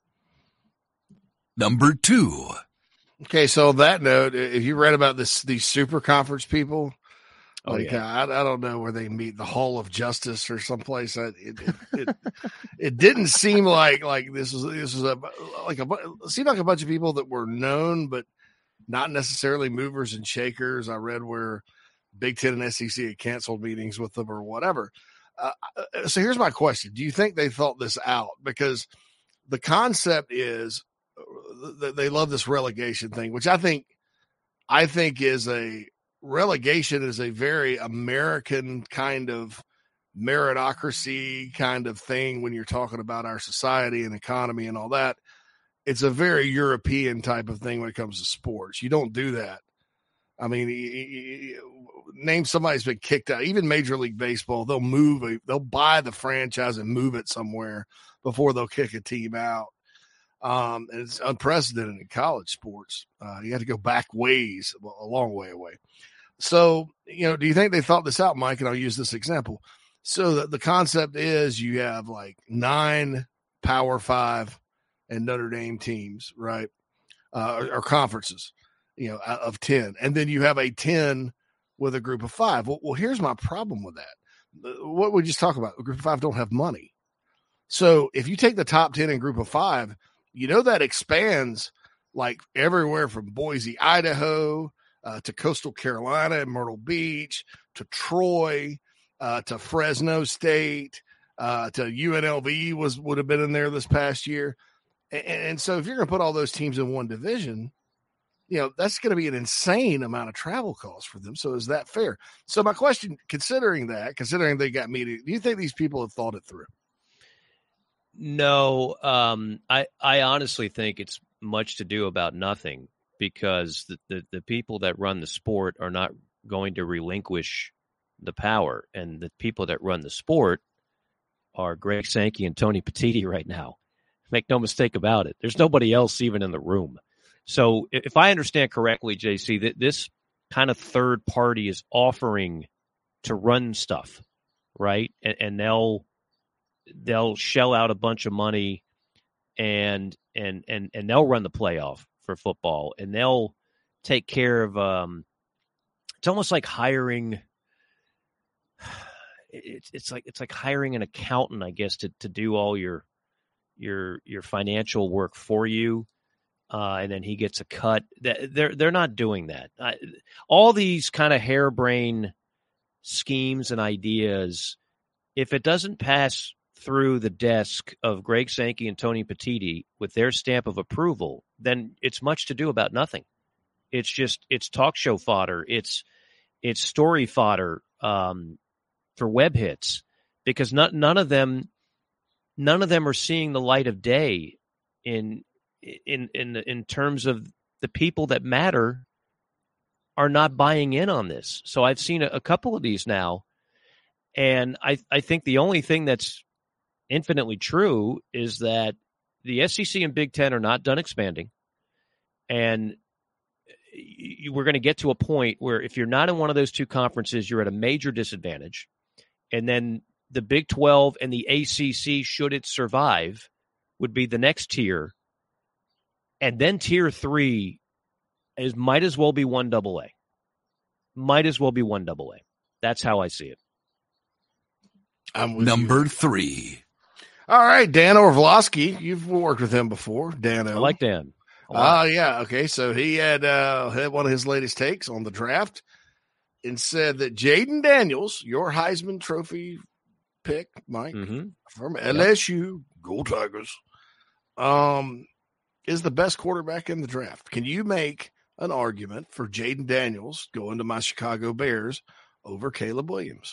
Number two. Okay, so on that note, if you read about this, these super conference people, Oh, like yeah. I, I don't know where they meet, the Hall of Justice or someplace. It it, it, it, it didn't seem like like this was this was a like a it seemed like a bunch of people that were known but not necessarily movers and shakers. I read where Big Ten and S E C had canceled meetings with them or whatever. Uh, so here's my question: do you think they thought this out? Because the concept is they love this relegation thing, which I think I think is a relegation is a very American kind of meritocracy kind of thing when you're talking about our society and economy and all that. It's a very European type of thing when it comes to sports. You don't do that I mean, he, he, he, name somebody's been kicked out. Even Major League Baseball, they'll move, a, they'll buy the franchise and move it somewhere before they'll kick a team out. Um, and it's unprecedented in college sports. Uh, you have to go back ways, a long way away. So, you know, do you think they thought this out, Mike? And I'll use this example. So the, the concept is you have like nine Power Five and Notre Dame teams, right? Uh, or, or conferences, you know, of ten. And then you have a ten with a group of five. Well, well, here's my problem with that. What we just talked about, a group of five don't have money. So if you take the top ten and group of five, you know, that expands like everywhere from Boise, Idaho, uh, to Coastal Carolina and Myrtle Beach, to Troy, uh, to Fresno State, uh, to U N L V was would have been in there this past year. And, and so if you're going to put all those teams in one division, you know, that's going to be an insane amount of travel costs for them. So is that fair? So my question, considering that, considering they got media, do you think these people have thought it through? No, um, I, I honestly think it's much to do about nothing, because the, the, the people that run the sport are not going to relinquish the power. And the people that run the sport are Greg Sankey and Tony Petitti right now. Make no mistake about it. There's nobody else even in the room. So if I understand correctly, J C, that this kind of third party is offering to run stuff, right? And, and they'll they'll shell out a bunch of money and and and and they'll run the playoff for football, and they'll take care of um it's almost like hiring it's it's like it's like hiring an accountant, I guess, to to do all your your your financial work for you, uh and then he gets a cut. They're they're not doing that. I, all these kind of harebrained schemes and ideas, if it doesn't pass through the desk of Greg Sankey and Tony Petitti with their stamp of approval, then it's much to do about nothing. It's just, it's talk show fodder. It's, it's story fodder um, for web hits, because not, none of them, none of them are seeing the light of day in, in, in, in terms of the people that matter are not buying in on this. So I've seen a, a couple of these now. And I, I think the only thing that's infinitely true is that the S E C and Big Ten are not done expanding. And you, we're going to get to a point where if you're not in one of those two conferences, you're at a major disadvantage. And then the Big twelve and the A C C, should it survive, would be the next tier. And then tier three is might as well be one double A. Might as well be one double A. That's how I see it. I'm Number you. three. All right, Dan Orlovsky. You've worked with him before, Dan. I like Dan. Oh, uh, yeah. Okay, so he had uh, had one of his latest takes on the draft and said that Jaden Daniels, your Heisman Trophy pick, Mike, mm-hmm. from L S U, yep. Go Tigers, um, is the best quarterback in the draft. Can you make an argument for Jaden Daniels going to my Chicago Bears over Caleb Williams?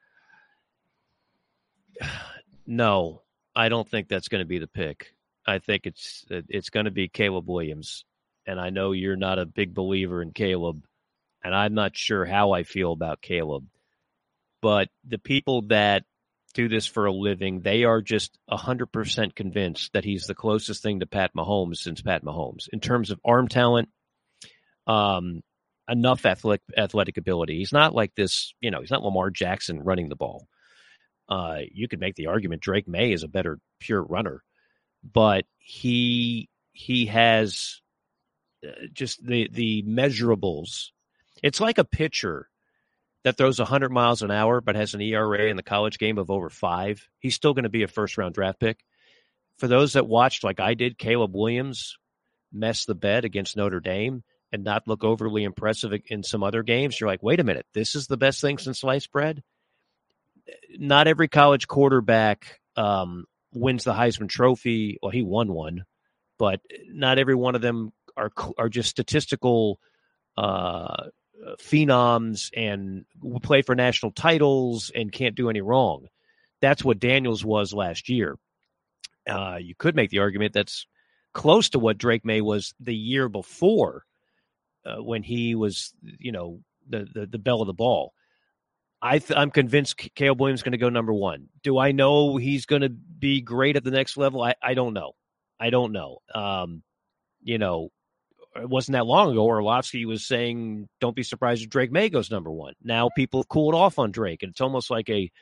No, I don't think that's going to be the pick. I think it's it's going to be Caleb Williams, and I know you're not a big believer in Caleb, and I'm not sure how I feel about Caleb. But the people that do this for a living, they are just one hundred percent convinced that he's the closest thing to Pat Mahomes since Pat Mahomes. In terms of arm talent, um, enough athletic, athletic ability. He's not like this, you know, he's not Lamar Jackson running the ball. Uh, you could make the argument Drake May is a better pure runner, but he he has just the the measurables. It's like a pitcher that throws one hundred miles an hour but has an E R A in the college game of over five. He's still going to be a first-round draft pick. For those that watched, like I did, Caleb Williams mess the bed against Notre Dame and not look overly impressive in some other games, you're like, wait a minute, this is the best thing since sliced bread? Not every college quarterback um, wins the Heisman Trophy. Well, he won one, but not every one of them are are just statistical uh, phenoms and play for national titles and can't do any wrong. That's what Daniels was last year. Uh, you could make the argument that's close to what Drake May was the year before. uh, when he was, you know, the, the, the belle of the ball. I th- I'm convinced Caleb Williams is going to go number one. Do I know he's going to be great at the next level? I, I don't know. I don't know. Um, you know, it wasn't that long ago Orlovsky was saying, don't be surprised if Drake May goes number one. Now people have cooled off on Drake, and it's almost like a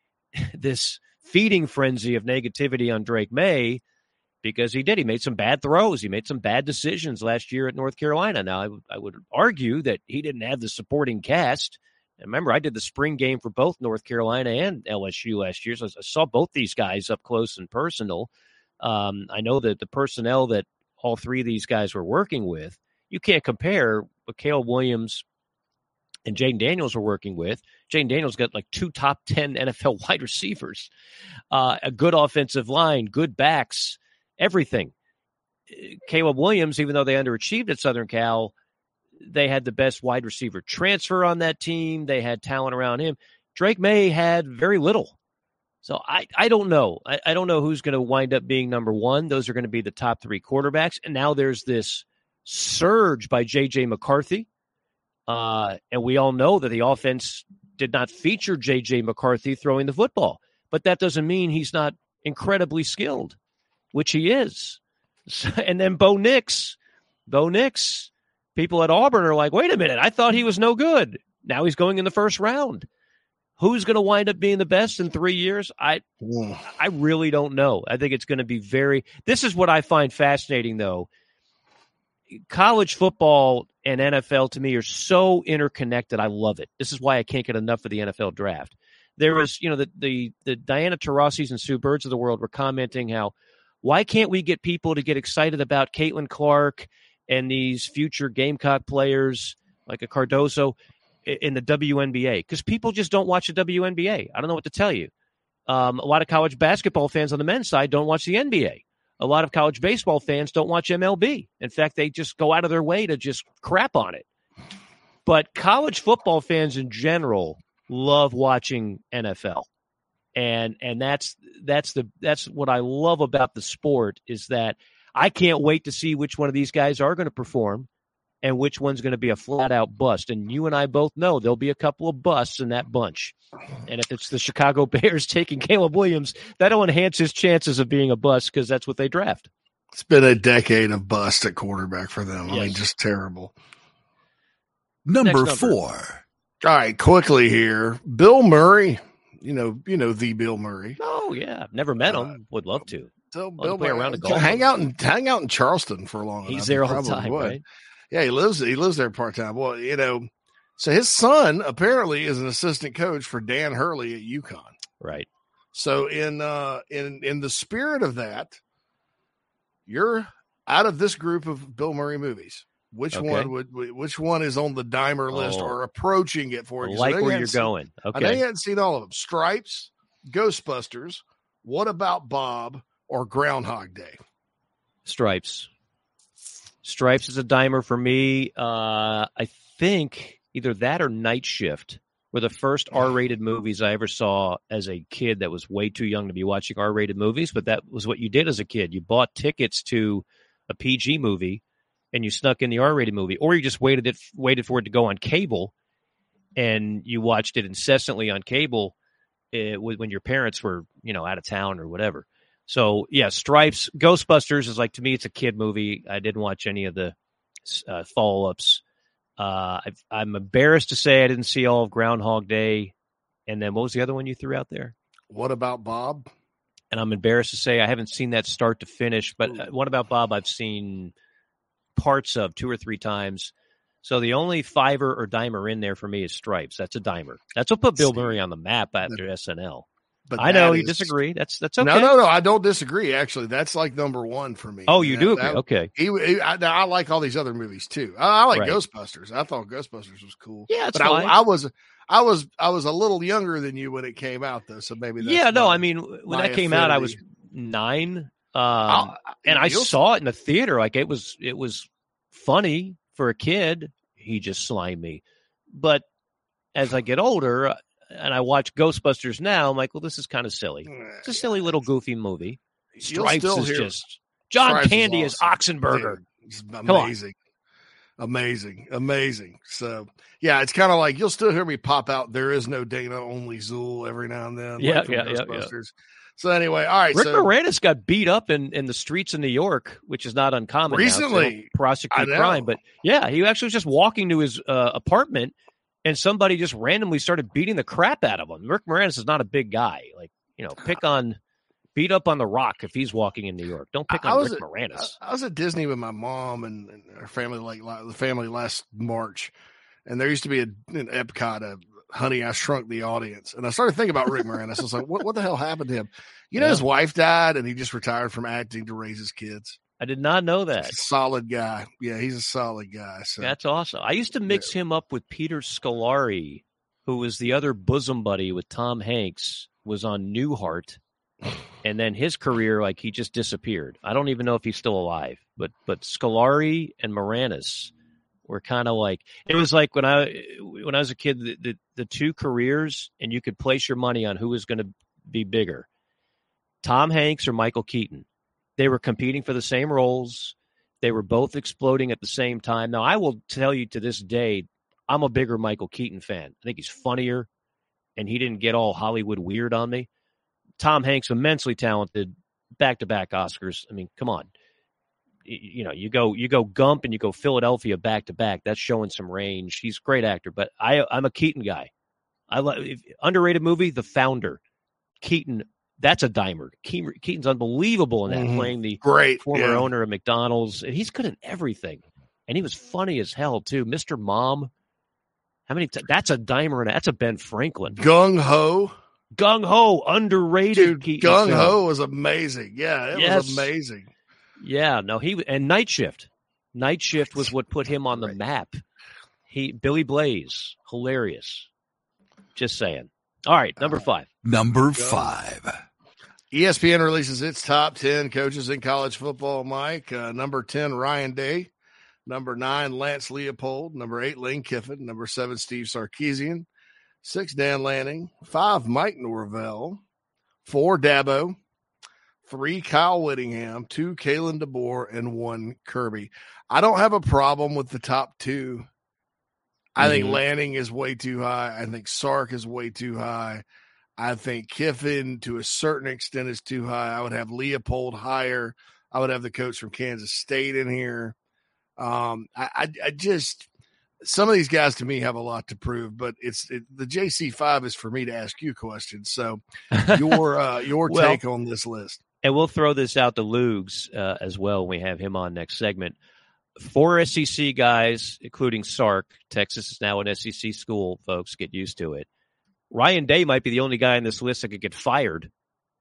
this feeding frenzy of negativity on Drake May because he did. He made some bad throws. He made some bad decisions last year at North Carolina. Now, I, w- I would argue that he didn't have the supporting cast. And remember, I did the spring game for both North Carolina and L S U last year, so I saw both these guys up close and personal. Um, I know that the personnel that all three of these guys were working with, you can't compare what Caleb Williams and Jaden Daniels were working with. Jaden Daniels got like two top ten N F L wide receivers, uh, a good offensive line, good backs, everything. Caleb Williams, even though they underachieved at Southern Cal, they had the best wide receiver transfer on that team. They had talent around him. Drake May had very little. So I, I don't know. I, I don't know who's going to wind up being number one. Those are going to be the top three quarterbacks. And now there's this surge by J J McCarthy. Uh, and we all know that the offense did not feature J J McCarthy throwing the football. But that doesn't mean he's not incredibly skilled, which he is. And then Bo Nix. Bo Nix. People at Auburn are like, wait a minute, I thought he was no good. Now he's going in the first round. Who's going to wind up being the best in three years? I I really don't know. I think it's going to be very – this is what I find fascinating, though. College football and N F L, to me, are so interconnected. I love it. This is why I can't get enough of the N F L draft. There was, you know, the, the, the Diana Taurasi's and Sue Birds of the world were commenting how, why can't we get people to get excited about Caitlin Clark and these future Gamecock players like a Cardoso in the W N B A? Because people just don't watch the W N B A. I don't know what to tell you. Um, a lot of college basketball fans on the men's side don't watch the N B A. A lot of college baseball fans don't watch M L B. In fact, they just go out of their way to just crap on it. But college football fans in general love watching N F L. And and that's that's the that's what I love about the sport, is that I can't wait to see which one of these guys are going to perform and which one's going to be a flat-out bust. And you and I both know there'll be a couple of busts in that bunch. And if it's the Chicago Bears taking Caleb Williams, that'll enhance his chances of being a bust because that's what they draft. It's been a decade of bust at quarterback for them. Yes. I mean, just terrible. Number, number four. All right, quickly here. Bill Murray. You know, you know the Bill Murray. Oh, yeah. Never met him. Uh, Would love to. So Love Bill to play Murray, around a golf. hang out in hang out in Charleston for a long time. He's there all the Probably time, would. right? Yeah, he lives he lives there part time. Well, you know, so his son apparently is an assistant coach for Dan Hurley at UConn. Right. So in uh in in the spirit of that, you're out of this group of Bill Murray movies. Which Okay. one would which one is on the dimer list Oh. or approaching it for I you? like So where you you're seen- going. I know you Okay. hadn't seen all of them. Stripes, Ghostbusters, What About Bob, or Groundhog Day? Stripes. Stripes is a dimer for me. Uh, I think either that or Night Shift were the first R-rated movies I ever saw as a kid that was way too young to be watching R-rated movies, but that was what you did as a kid. You bought tickets to a P G movie and you snuck in the R-rated movie, or you just waited it waited for it to go on cable and you watched it incessantly on cable uh, when your parents were, you know, out of town or whatever. So, yeah, Stripes. Ghostbusters is like, to me, it's a kid movie. I didn't watch any of the uh, follow-ups. Uh, I've, I'm embarrassed to say I didn't see all of Groundhog Day. And then what was the other one you threw out there? What About Bob? And I'm embarrassed to say I haven't seen that start to finish. But uh, What About Bob I've seen parts of two or three times. So the only fiver or dimer in there for me is Stripes. That's a dimer. That's what put Bill Murray on the map after S N L. But I know that you is- disagree. That's that's okay. No, no, no. I don't disagree. Actually, that's like number one for me. Oh, you That- do agree? that- Okay. He, he- I, I like all these other movies too. I, I like Right. Ghostbusters. I thought Ghostbusters was cool. Yeah, it's but I, fine. I was, I was, I was a little younger than you when it came out, though. So maybe that's Yeah, no, my- I mean, when my that came out, I was affinity. nine, um, I'll- and I you'll- saw it in the theater. Like it was, it was funny for a kid. He just slimed me. But as I get older, uh, and I watch Ghostbusters now, I'm like, well, this is kind of silly. It's a silly little goofy movie. You'll Stripes still is hear- just John Stripes is Candy is awesome. Oxenberger. Dude, it's on. amazing. Amazing, amazing. So, yeah, it's kind of like you'll still hear me pop out. There is no Dana, only Zool every now and then. Yeah, like yeah, yeah, yeah. So anyway, all right. Rick so, Moranis got beat up in, in the streets of New York, which is not uncommon recently. Now, prosecute crime, but yeah, he actually was just walking to his uh, apartment, and somebody just randomly started beating the crap out of him. Rick Moranis is not a big guy. Like, you know, pick on. Beat up on the Rock if he's walking in New York. Don't pick on Rick at, Moranis. I, I was at Disney with my mom and, and her family, like the family last March, and there used to be a, an Epcot, a Honey, I Shrunk the Audience, and I started thinking about Rick Moranis. I was like, what, what the hell happened to him? You know, yeah. His wife died, and he just retired from acting to raise his kids. I did not know that. He's a solid guy. Yeah, he's a solid guy. So that's awesome. I used to mix yeah. him up with Peter Scolari, who was the other bosom buddy with Tom Hanks, was on Newhart. And then his career, like, he just disappeared. I don't even know if he's still alive. But but Scolari and Moranis were kind of like, it was like when I when I was a kid, the, the, the two careers, and you could place your money on who was going to be bigger, Tom Hanks or Michael Keaton. They were competing for the same roles. They were both exploding at the same time. Now, I will tell you to this day, I'm a bigger Michael Keaton fan. I think he's funnier, and he didn't get all Hollywood weird on me. Tom Hanks, immensely talented, back-to-back Oscars. I mean, come on. You know, you go you go Gump and you go Philadelphia back-to-back. That's showing some range. He's a great actor, but I, I'm a Keaton guy. I love underrated movie, The Founder. Keaton, that's a dimer. Keaton's unbelievable in that, mm-hmm. playing the great former yeah. owner of McDonald's. And he's good in everything. And he was funny as hell, too. Mister Mom. How many? T- that's a dimer. And that's a Ben Franklin. Gung Ho. Gung Ho, underrated. Dude, Gung Ho was amazing. Yeah, it yes. was amazing. Yeah, no, he and Night Shift. Night Shift was what put him on the right. map. He Billy Blaze, hilarious. Just saying. All right, number five. Number five. E S P N releases its top ten coaches in college football, Mike. Uh, number ten, Ryan Day. Number nine, Lance Leopold. Number eight, Lane Kiffin. Number seven, Steve Sarkisian. Six, Dan Lanning. Five, Mike Norvell. Four, Dabo. Three, Kyle Whittingham. Two, Kalen DeBoer. And one, Kirby. I don't have a problem with the top two. I mm-hmm. think Lanning is way too high. I think Sark is way too high. I think Kiffin, to a certain extent, is too high. I would have Leopold higher. I would have the coach from Kansas State in here. Um, I, I, I just – some of these guys to me have a lot to prove, but it's it, the J C five is for me to ask you questions. So your uh, your well, take on this list. And we'll throw this out to Lugs uh, as well when we have him on next segment. Four S E C guys, including Sark. Texas is now an S E C school, folks. Get used to it. Ryan Day might be the only guy in this list that could get fired.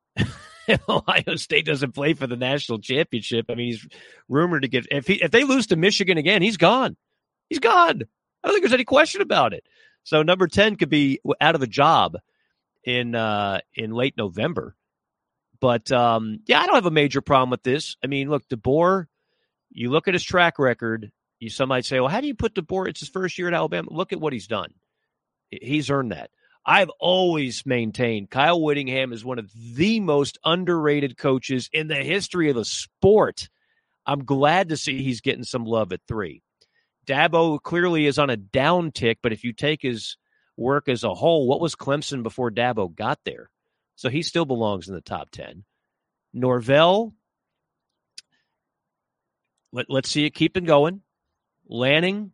Ohio State doesn't play for the national championship. I mean, he's rumored to get – if he if they lose to Michigan again, he's gone. He's gone. I don't think there's any question about it. So number ten could be out of a job in uh, in late November. But, um, yeah, I don't have a major problem with this. I mean, look, DeBoer, you look at his track record. You Some might say, well, how do you put DeBoer? It's his first year at Alabama. Look at what he's done. He's earned that. I've always maintained Kyle Whittingham is one of the most underrated coaches in the history of the sport. I'm glad to see he's getting some love at three. Dabo clearly is on a downtick, but if you take his work as a whole, what was Clemson before Dabo got there? So he still belongs in the top ten. Norvell, let, let's see it keeping going. Lanning,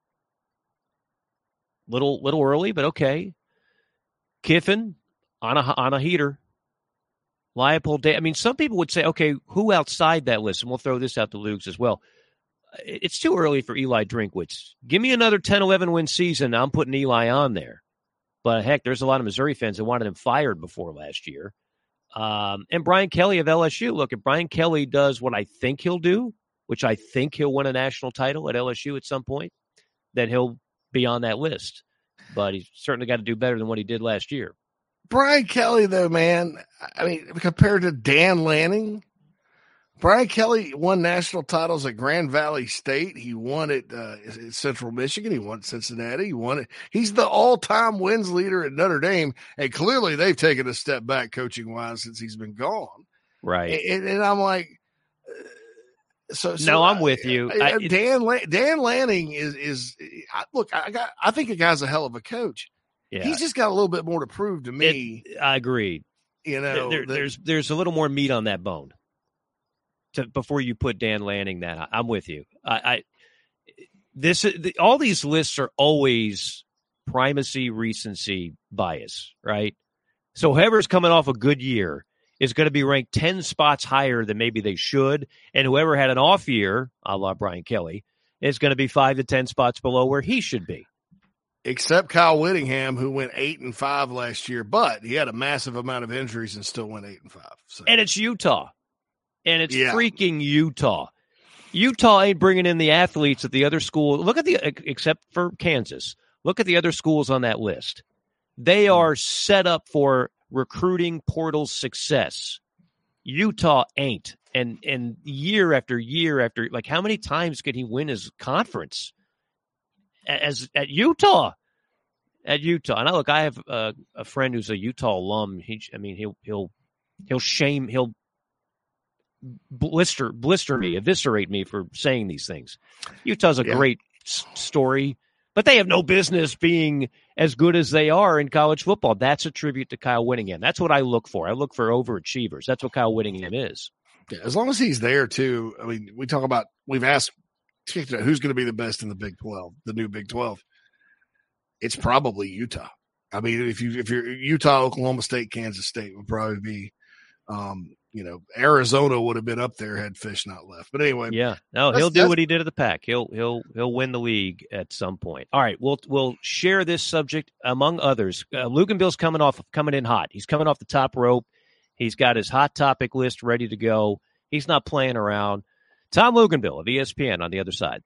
little little early, but okay. Kiffin, on a, on a heater. Leopold Day. I mean, some people would say, okay, who outside that list? And we'll throw this out to Lugs as well. It's too early for Eli Drinkwitz. Give me another ten eleven win season. I'm putting Eli on there. But, heck, there's a lot of Missouri fans that wanted him fired before last year. Um, and Brian Kelly of L S U. Look, if Brian Kelly does what I think he'll do, which I think he'll win a national title at L S U at some point, then he'll be on that list. But he's certainly got to do better than what he did last year. Brian Kelly, though, man, I mean, compared to Dan Lanning, Brian Kelly won national titles at Grand Valley State. He won it uh, at Central Michigan. He won at Cincinnati. He won it. He's the all-time wins leader at Notre Dame, and clearly they've taken a step back coaching-wise since he's been gone. Right. And, and I'm like, So, so no, I'm I, with you. I, I, Dan Dan Lanning is is I, look. I got. I think the guy's a hell of a coach. Yeah. He's just got a little bit more to prove to me. It, I agree. You know, there, that, there's there's a little more meat on that bone. To before you put Dan Lanning that, I'm with you. I, I this the, all these lists are always primacy recency bias, right? So whoever's coming off a good year is going to be ranked ten spots higher than maybe they should, and whoever had an off year, a la Brian Kelly, is going to be five to ten spots below where he should be. Except Kyle Whittingham, who went eight and five last year, but he had a massive amount of injuries and still went eight and five. So. And it's Utah, and it's yeah. freaking Utah. Utah ain't bringing in the athletes at the other school. Look at the except for Kansas. Look at the other schools on that list. They are set up for recruiting portal success. Utah ain't. And and year after year after, like, how many times could he win his conference? As at Utah, at Utah, and I look, I have a, a friend who's a Utah alum. He, I mean, he'll he'll he'll shame, he'll blister blister me, eviscerate me for saying these things. Utah's a yeah. great s- story, but they have no business being as good as they are in college football. That's a tribute to Kyle Whittingham. That's what I look for. I look for overachievers. That's what Kyle Whittingham is. Yeah, as long as he's there too. I mean, we talk about we've asked. Who's going to be the best in the Big twelve, the new Big twelve? It's probably Utah. I mean, if you if you're Utah, Oklahoma State, Kansas State would probably be, um, you know, Arizona would have been up there had Fish not left. But anyway, yeah, no, he'll do what he did at the Pac. He'll he'll he'll win the league at some point. All right, we'll we'll share this subject among others. Uh, Luganville's coming off coming in hot. He's coming off the top rope. He's got his hot topic list ready to go. He's not playing around. Tom Luganville of E S P N on the other side.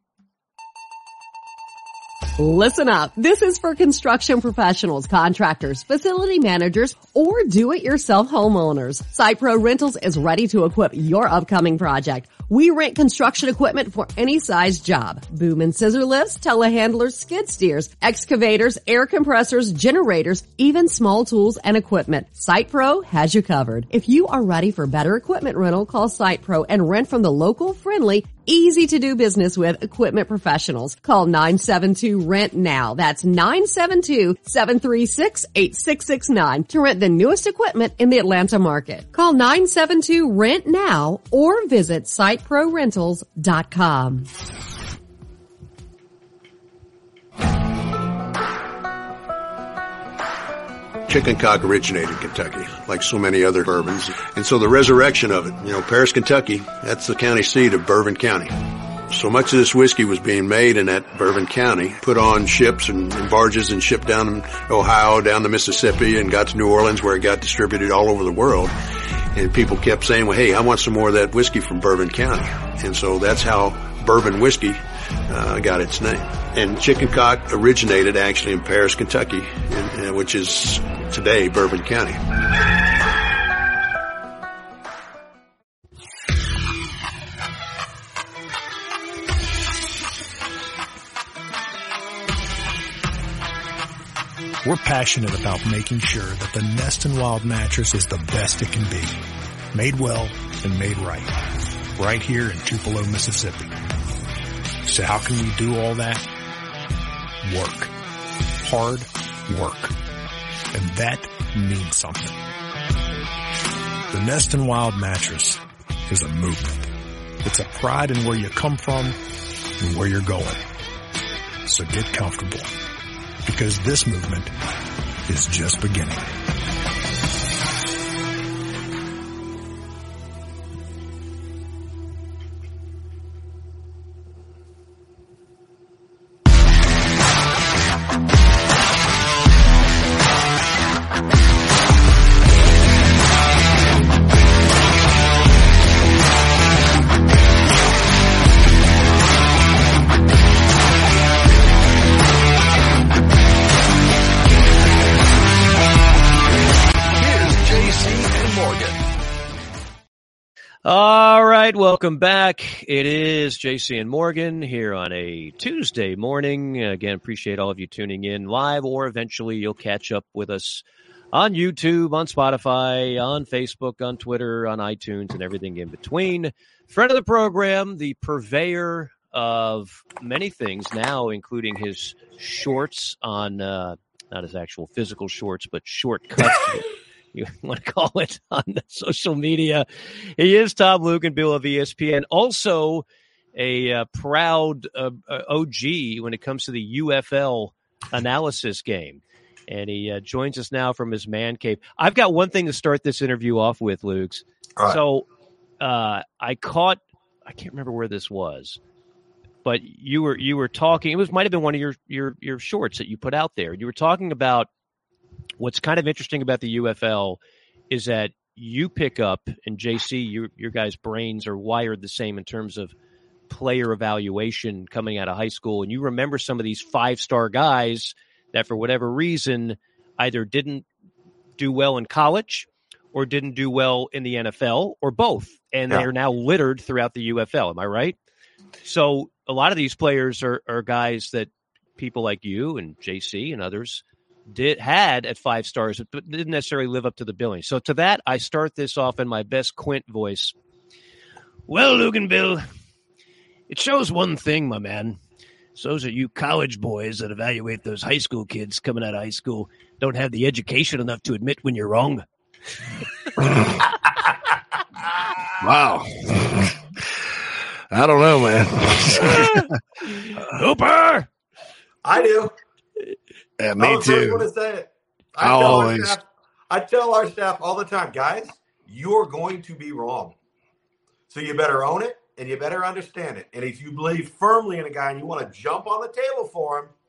Listen up. This is for construction professionals, contractors, facility managers, or do-it-yourself homeowners. SitePro Rentals is ready to equip your upcoming project. We rent construction equipment for any size job. Boom and scissor lifts, telehandlers, skid steers, excavators, air compressors, generators, even small tools and equipment. SitePro has you covered. If you are ready for better equipment rental, call SitePro and rent from the local, friendly, easy to do business with equipment professionals. Call nine seven two rent now. That's nine seven two, seven three six, eight six six nine to rent the newest equipment in the Atlanta market. Call nine seven two rent now or visit site pro rentals dot com. Chicken cock originated in Kentucky, like so many other bourbons. And so the resurrection of it, you know, Paris, Kentucky, that's the county seat of Bourbon County. So much of this whiskey was being made in that Bourbon County, put on ships and, and barges and shipped down Ohio, down the Mississippi, and got to New Orleans where it got distributed all over the world. And people kept saying, well, hey, I want some more of that whiskey from Bourbon County. And so that's how bourbon whiskey uh, got its name. And chicken cock originated actually in Paris, Kentucky, in, uh, which is today Bourbon County. We're passionate about making sure that the Nest and Wild mattress is the best it can be. Made well and made right. Right here in Tupelo, Mississippi. So how can we do all that? Work. Hard work. And that means something. The Nest and Wild mattress is a movement. It's a pride in where you come from and where you're going. So get comfortable. Because this movement is just beginning. All right, welcome back. It is J C and Morgan here on a Tuesday morning. Again, appreciate all of you tuning in live, or eventually you'll catch up with us on YouTube, on Spotify, on Facebook, on Twitter, on iTunes, and everything in between. Friend of the program, the purveyor of many things now, including his shorts on, uh, not his actual physical shorts, but shortcuts, you want to call it, on social media. He is Tom Luginbill of E S P N. Also a uh, proud uh, uh, O G when it comes to the U F L analysis game. And he uh, joins us now from his man cave. I've got one thing to start this interview off with, Luke's. Right. So uh, I caught, I can't remember where this was, but you were you were talking. It was might have been one of your your your shorts that you put out there. You were talking about what's kind of interesting about the U F L is that you pick up, and J C, your your guys' brains are wired the same in terms of player evaluation coming out of high school, and you remember some of these five star guys that for whatever reason either didn't do well in college or didn't do well in the N F L or both. And yeah. They're now littered throughout the U F L. Am I right? So a lot of these players are, are guys that people like you and J C and others did had at five stars, but didn't necessarily live up to the billing. So to that, I start this off in my best Quint voice. Well, Luginbill, it shows one thing, my man. Those are you college boys that evaluate those high school kids coming out of high school don't have the education enough to admit when you're wrong. Wow. I don't know, man. Hooper! I do. Yeah, me I'm the too. first one to say it. I I'll tell always. Our staff, I tell our staff all the time, guys, you're going to be wrong. So you better own it. And you better understand it. And if you believe firmly in a guy and you want to jump on the table for him,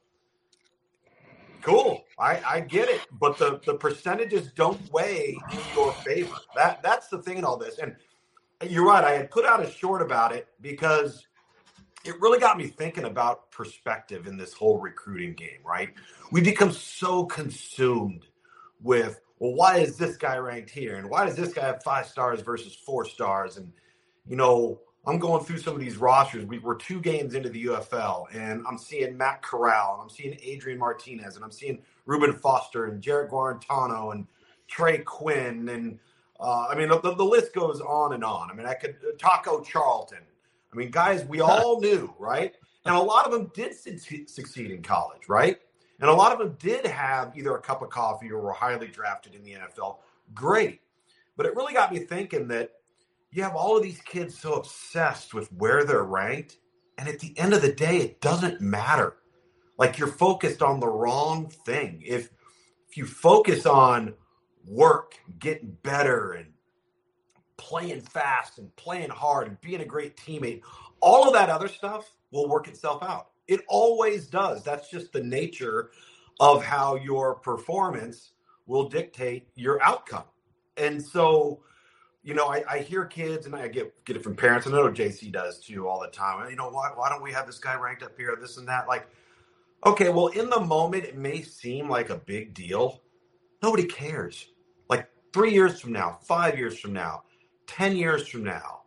cool. I, I get it. But the, the percentages don't weigh in your favor. That That's the thing in all this. And you're right. I had put out a short about it because it really got me thinking about perspective in this whole recruiting game, right? We become so consumed with, well, why is this guy ranked here? And why does this guy have five stars versus four stars? And, you know, I'm going through some of these rosters. We were two games into the U F L, and I'm seeing Matt Corral, and I'm seeing Adrian Martinez, and I'm seeing Reuben Foster, and Jarrett Guarantano, and Trey Quinn, and uh, I mean, the, the list goes on and on. I mean, I could uh, Taco Charlton. I mean, guys, we all knew, right? And a lot of them did su- succeed in college, right? And a lot of them did have either a cup of coffee or were highly drafted in the N F L. Great. But it really got me thinking that you have all of these kids so obsessed with where they're ranked, and at the end of the day, it doesn't matter. Like, you're focused on the wrong thing. If if you focus on work, getting better, and playing fast, and playing hard, and being a great teammate, all of that other stuff will work itself out. It always does. That's just the nature of how your performance will dictate your outcome. And so, you know, I, I hear kids, and I get get it from parents, and I know J C does too all the time. You know, why why don't we have this guy ranked up here, this and that? Like, okay, well, in the moment, it may seem like a big deal. Nobody cares. Like three years from now, five years from now, ten years from now,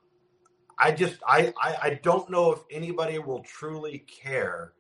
I just I I, I don't know if anybody will truly care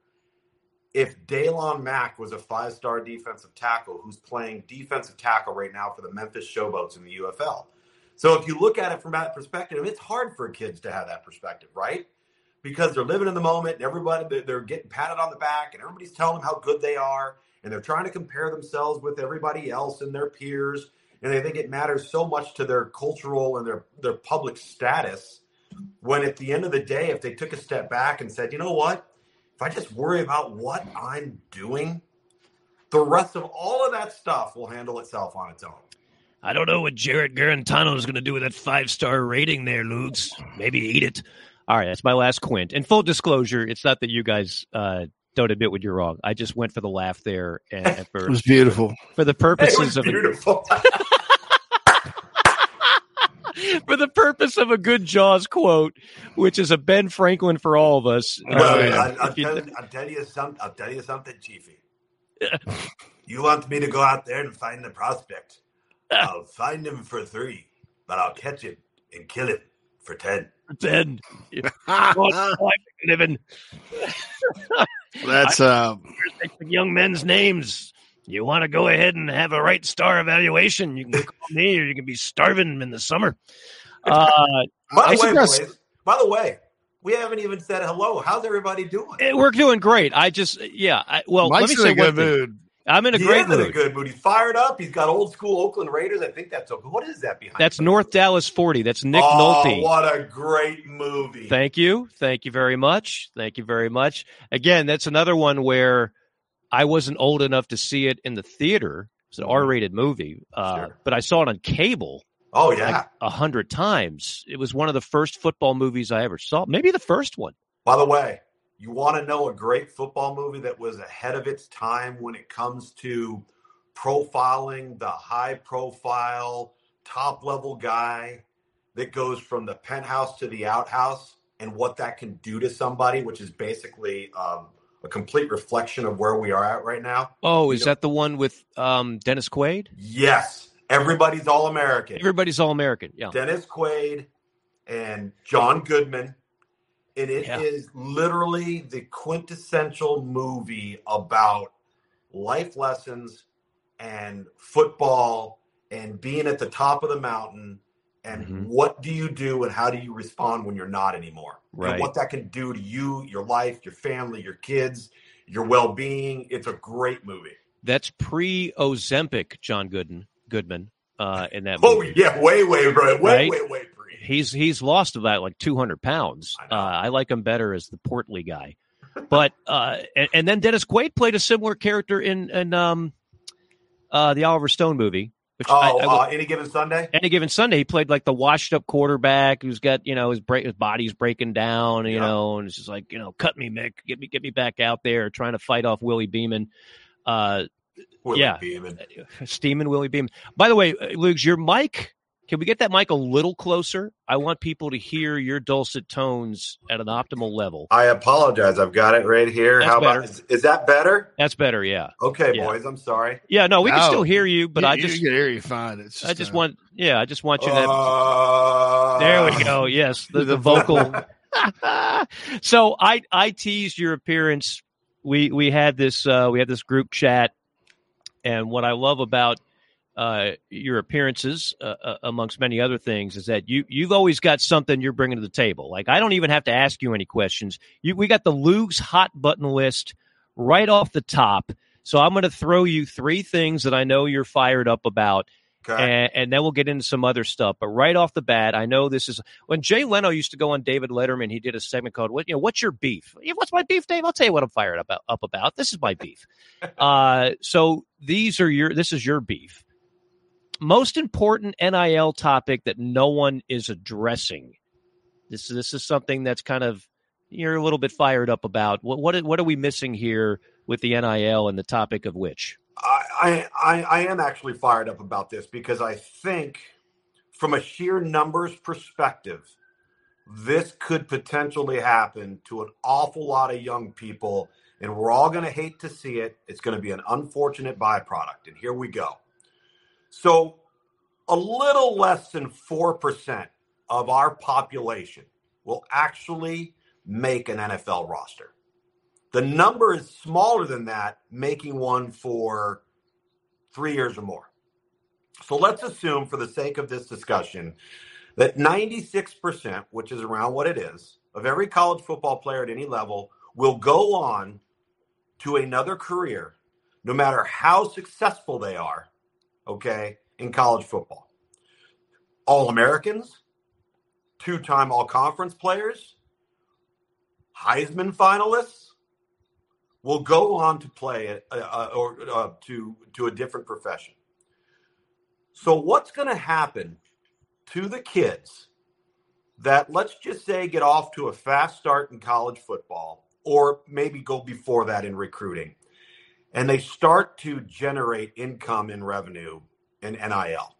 if Daylon Mack was a five-star defensive tackle who's playing defensive tackle right now for the Memphis Showboats in the U F L. So if you look at it from that perspective, it's hard for kids to have that perspective, right? Because they're living in the moment, and everybody, they're getting patted on the back, and everybody's telling them how good they are, and they're trying to compare themselves with everybody else and their peers, and they think it matters so much to their cultural and their, their public status, when at the end of the day, if they took a step back and said, you know what, if I just worry about what I'm doing, the rest of all of that stuff will handle itself on its own. I don't know what Jarrett Guarantano is going to do with that five-star rating there, Luke's. Maybe eat it. All right, that's my last Quint. And full disclosure, it's not that you guys uh, don't admit when you're wrong. I just went for the laugh there. And, and for, it was beautiful. For the purposes of beautiful. A, for the purpose of a good Jaws quote, which is a Ben Franklin for all of us. Well, uh, I, I'll, tell, I'll tell you something. I'll tell you something, Chiefy. You want me to go out there and find the prospect? I'll find him for three, but I'll catch him and kill him for ten. For ten. living. That's uh, young men's names. You want to go ahead and have a right star evaluation? You can call me, or you can be starving in the summer. Uh, by, the way, boys, by the way, we haven't even said hello. How's everybody doing? We're doing great. I just, yeah. I, well, Mike's let me say in a good one thing. mood. I'm in a he great is mood. in a good mood. He's fired up. He's got old school Oakland Raiders. I think that's okay. What is that behind? That's him? North Dallas forty. That's Nick oh, Nolte. What a great movie. Thank you. Thank you very much. Thank you very much. Again, that's another one where I wasn't old enough to see it in the theater. It's an R-rated movie, uh, Sure. but I saw it on cable. Oh, yeah. Like a hundred times. It was one of the first football movies I ever saw. Maybe the first one. By the way, you want to know a great football movie that was ahead of its time when it comes to profiling the high-profile, top-level guy that goes from the penthouse to the outhouse and what that can do to somebody, which is basically um, a complete reflection of where we are at right now. Oh, you is know? that the one with um, Dennis Quaid? Yes. Everybody's All-American. Everybody's All-American, yeah. Dennis Quaid and John Goodman. And it Yeah. is literally the quintessential movie about life lessons and football and being at the top of the mountain and Mhm. what do you do and how do you respond when you're not anymore? You know, Right. what that can do to you, your life, your family, your kids, your well-being. It's a great movie. That's pre-Ozempic John Gooden, Goodman uh, in that Oh, movie. yeah. Way, way, way, way, Right? way, way. He's he's lost about like two hundred pounds. I, uh, I like him better as the portly guy. But uh, and, and then Dennis Quaid played a similar character in in um, uh, the Oliver Stone movie. Which Oh, I, I, uh, Any Given Sunday? Any Given Sunday, he played like the washed up quarterback who's got, you know, his break, his body's breaking down, you Yeah. know, and it's just like, you know, cut me, Mick, get me, get me back out there, trying to fight off Willie Beeman. Uh, Willie yeah, Beeman. steaming Willie Beeman. By the way, Luke, your mic. Can we get that mic a little closer? I want people to hear your dulcet tones at an optimal level. I apologize. I've got it right here. That's How better. about is, is that better? That's better, yeah. Okay, Yeah. boys. I'm sorry. Yeah, no, we can No. still hear you, but you, I just, you can hear you fine. It's just, I just uh, want, yeah, I just want you to. Uh, There we go. Yes, the, the vocal. So I I teased your appearance. We we had this uh, we had this group chat, and what I love about uh, your appearances, uh, uh, amongst many other things, is that you you've always got something you're bringing to the table. Like I don't even have to ask you any questions. You we got the Luke's hot button list right off the top. So I'm going to throw you three things that I know you're fired up about. Okay. And, and then we'll get into some other stuff. But right off the bat, I know this is when Jay Leno used to go on David Letterman. He did a segment called "What you know? What's your beef? Yeah, what's my beef, Dave? I'll tell you what I'm fired up about. Up about. This is my beef. uh, so these are your. This is your beef. Most important N I L topic that no one is addressing. This this is something that's kind of you're a little bit fired up about. What what what are we missing here with the N I L and the topic of which? I, I I am actually fired up about this because I think from a sheer numbers perspective, this could potentially happen to an awful lot of young people, and we're all going to hate to see it. It's going to be an unfortunate byproduct, and here we go. So a little less than four percent of our population will actually make an N F L roster. The number is smaller than that, making one for three years or more. So let's assume, for the sake of this discussion, that ninety-six percent, which is around what it is, of every college football player at any level will go on to another career, no matter how successful they are, okay, in college football. All-Americans, two-time all-conference players, Heisman finalists, will go on to play it uh, or uh, to to a different profession. So what's going to happen to the kids that, let's just say, get off to a fast start in college football, or maybe go before that in recruiting, and they start to generate income and revenue in N I L?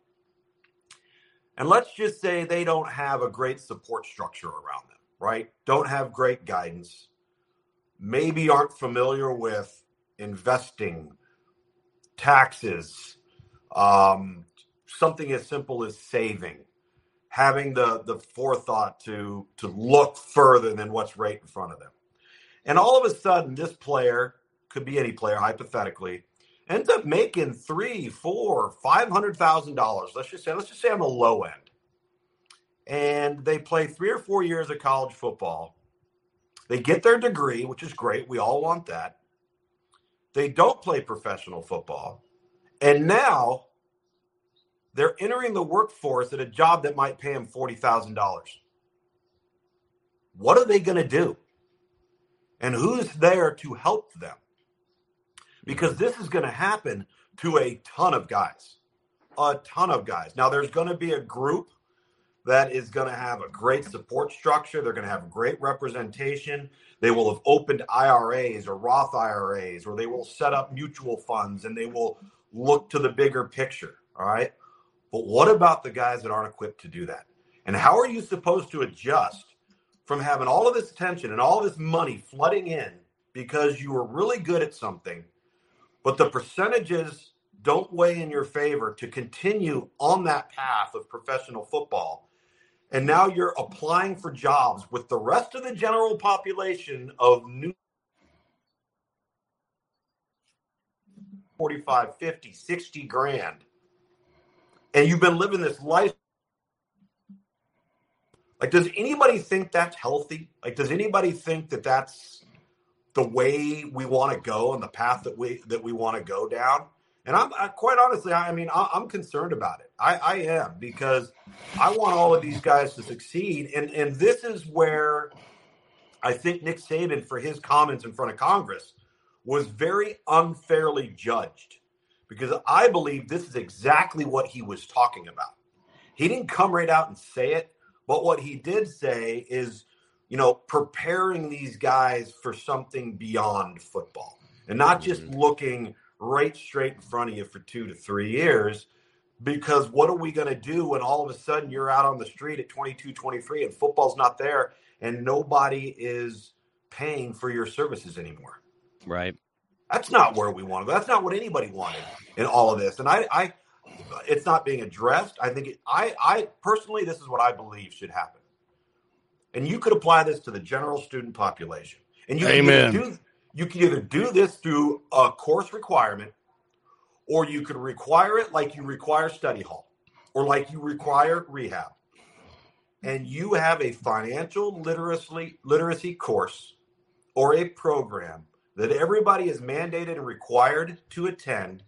And let's just say they don't have a great support structure around them, right? Don't have great guidance. Maybe aren't familiar with investing, taxes, um, something as simple as saving, having the, the forethought to, to look further than what's right in front of them. And all of a sudden, this player, could be any player, hypothetically, ends up making three, four, five hundred thousand dollars. Let's just say, let's just say on the low end. And they play three or four years of college football. They get their degree, which is great. We all want that. They don't play professional football. And now they're entering the workforce at a job that might pay them forty thousand dollars. What are they going to do? And who's there to help them? Because this is going to happen to a ton of guys, a ton of guys. Now, there's going to be a group that is going to have a great support structure. They're going to have great representation. They will have opened I R As or Roth I R As, or they will set up mutual funds, and they will look to the bigger picture, all right? But what about the guys that aren't equipped to do that? And how are you supposed to adjust from having all of this attention and all this money flooding in because you were really good at something, but the percentages don't weigh in your favor to continue on that path of professional football? And now you're applying for jobs with the rest of the general population of new forty-five, fifty, sixty grand. And you've been living this life. Like, does anybody think that's healthy? Like, does anybody think that that's the way we want to go and the path that we that we want to go down? And I'm I, quite honestly, I, I mean, I, I'm concerned about it. I, I am, because I want all of these guys to succeed. And, and this is where I think Nick Saban, for his comments in front of Congress, was very unfairly judged, because I believe this is exactly what he was talking about. He didn't come right out and say it, but what he did say is, you know, preparing these guys for something beyond football and not just mm-hmm. looking right straight in front of you for two to three years. Because what are we going to do when all of a sudden you're out on the street at twenty-two, twenty-three and football's not there and nobody is paying for your services anymore? Right. That's not where we want to go. That's not what anybody wanted in all of this. And I, I it's not being addressed. I think it, I, I personally, this is what I believe should happen. And you could apply this to the general student population. And you Amen. Can do, you can either do this through a course requirement, or you could require it like you require study hall or like you require rehab. And you have a financial literacy literacy course or a program that everybody is mandated and required to attend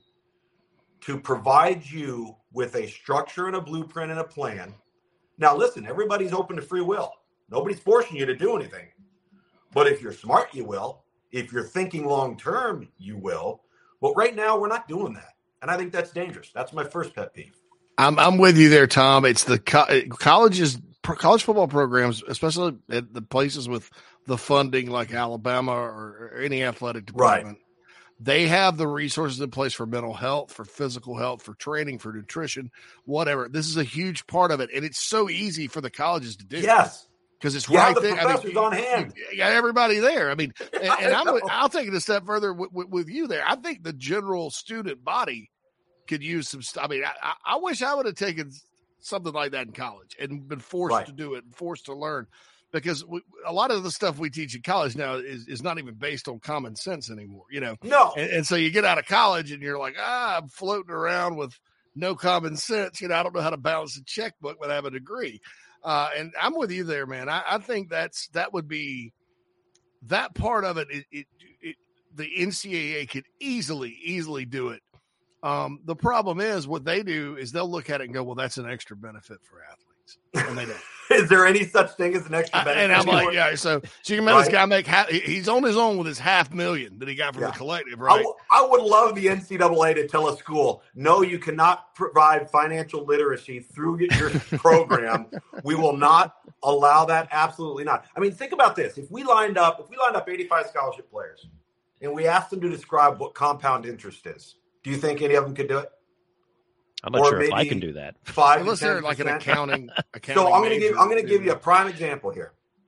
to provide you with a structure and a blueprint and a plan. Now, listen, everybody's open to free will. Nobody's forcing you to do anything. But if you're smart, you will. If you're thinking long-term, you will. But right now, we're not doing that. And I think that's dangerous. That's my first pet peeve. I'm I'm with you there, Tom. It's the co- colleges, college football programs, especially at the places with the funding like Alabama or, or any athletic department. Right. They have the resources in place for mental health, for physical health, for training, for nutrition, whatever. This is a huge part of it. And it's so easy for the colleges to do. Yes. Because it's you right have the there. Professors I mean, on hand. You got everybody there. I mean, and, and I'm, I'll take it a step further with, with, with you there. I think the general student body could use some stuff. I mean, I, I wish I would have taken something like that in college and been forced right. to do it and forced to learn, because we, a lot of the stuff we teach in college now is, is not even based on common sense anymore, you know? No. And, and so you get out of college and you're like, ah, I'm floating around with no common sense. You know, I don't know how to balance a checkbook, but I have a degree. Uh, and I'm with you there, man. I, I think that's that would be that part of it. It, it, it. The N C double A could easily, easily do it. Um, the problem is what they do is they'll look at it and go, "Well, that's an extra benefit for athletes," and they don't. Is there any such thing as an extra benefit? And I'm like, yeah. So, so you can make right. this guy make half. He's on his own with his half million that he got from yeah. the collective, right? I, w- I would love the N C double A to tell a school, no, you cannot provide financial literacy through your program. We will not allow that. Absolutely not. I mean, think about this. If we lined up, if we lined up eighty-five scholarship players and we asked them to describe what compound interest is, do you think any of them could do it? I'm not or sure if I can do that. Five, unless they're like an accounting. accounting so I'm going to give I'm going to give you a prime example here.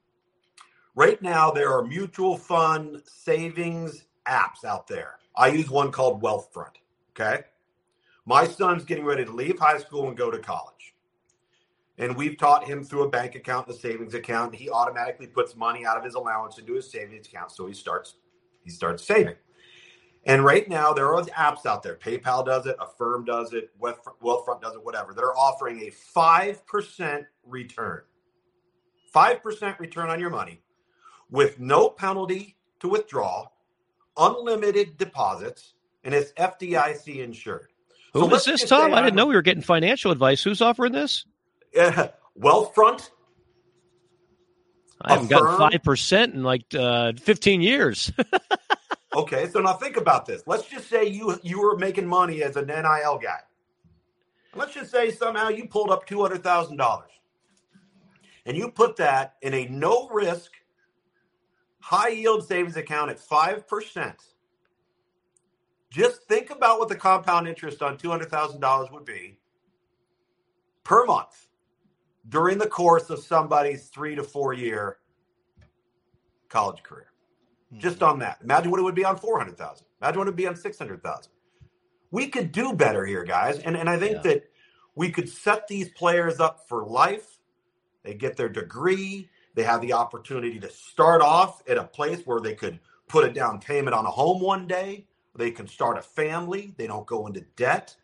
Right now, there are mutual fund savings apps out there. I use one called Wealthfront. Okay, my son's getting ready to leave high school and go to college, and we've taught him through a bank account and a savings account. He automatically puts money out of his allowance into his savings account, so he starts he starts saving. And right now, there are apps out there. PayPal does it, Affirm does it, Wealthfront does it, whatever. They're offering a five percent return. five percent return on your money with no penalty to withdraw, unlimited deposits, and it's F D I C insured. Who so is this, Tom? I didn't know we were getting financial advice. Who's offering this? Uh, Wealthfront. I haven't Affirm. gotten five percent in like uh, fifteen years. Okay, so now think about this. Let's just say you you were making money as an N I L guy. Let's just say somehow you pulled up two hundred thousand dollars. And you put that in a no-risk, high-yield savings account at five percent. Just think about what the compound interest on two hundred thousand dollars would be per month during the course of somebody's three to four-year college career. Just on that. Imagine what it would be on four hundred thousand. Imagine what it would be on six hundred thousand. We could do better here, guys. And, and I think yeah. that we could set these players up for life. They get their degree. They have the opportunity to start off at a place where they could put a down payment on a home one day. They can start a family. They don't go into debt.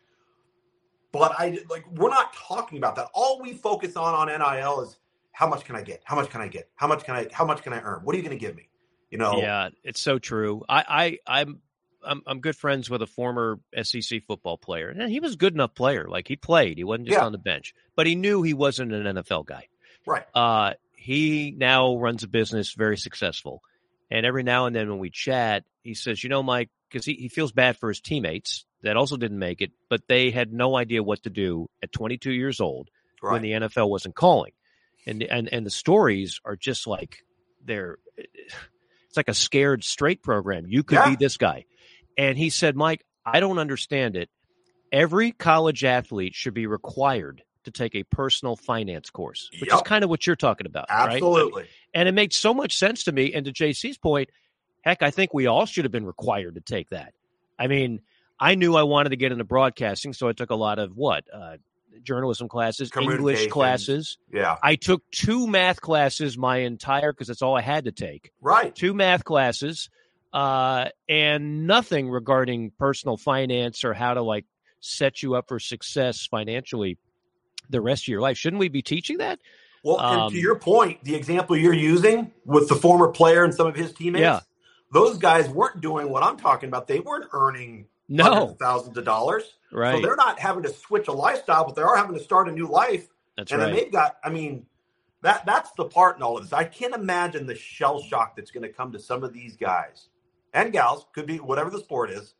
But I like we're not talking about that. All we focus on on N I L is how much can I get? How much can I get? How much can I how much can I earn? What are you going to give me? You know, yeah, it's so true. I, I, I'm, I'm, I'm good friends with a former S E C football player, and he was a good enough player. Like he played, he wasn't just yeah. on the bench, but he knew he wasn't an N F L guy. Right. Uh, he now runs a business, very successful, and every now and then when we chat, he says, "You know, Mike," because he, he feels bad for his teammates that also didn't make it, but they had no idea what to do at twenty-two years old right. when the N F L wasn't calling, and and and the stories are just like they're. It's like a scared straight program. You could yeah. be this guy. And he said, Mike, I don't understand it. Every college athlete should be required to take a personal finance course, which yep. is kind of what you're talking about. Absolutely. Right? And it makes so much sense to me. And to J C's point, heck, I think we all should have been required to take that. I mean, I knew I wanted to get into broadcasting, so I took a lot of what? Uh, journalism classes, English classes. Yeah. I took two math classes my entire, because that's all I had to take. Right. Two math classes uh, and nothing regarding personal finance or how to like set you up for success financially the rest of your life. Shouldn't we be teaching that? Well, um, and to your point, the example you're using with the former player and some of his teammates, yeah. those guys weren't doing what I'm talking about. They weren't earning no. hundreds of thousands of dollars. Right. So they're not having to switch a lifestyle, but they are having to start a new life. That's and right. then they've got, I mean, that that's the part in all of this. I can't imagine the shell shock that's going to come to some of these guys and gals, could be whatever the sport is,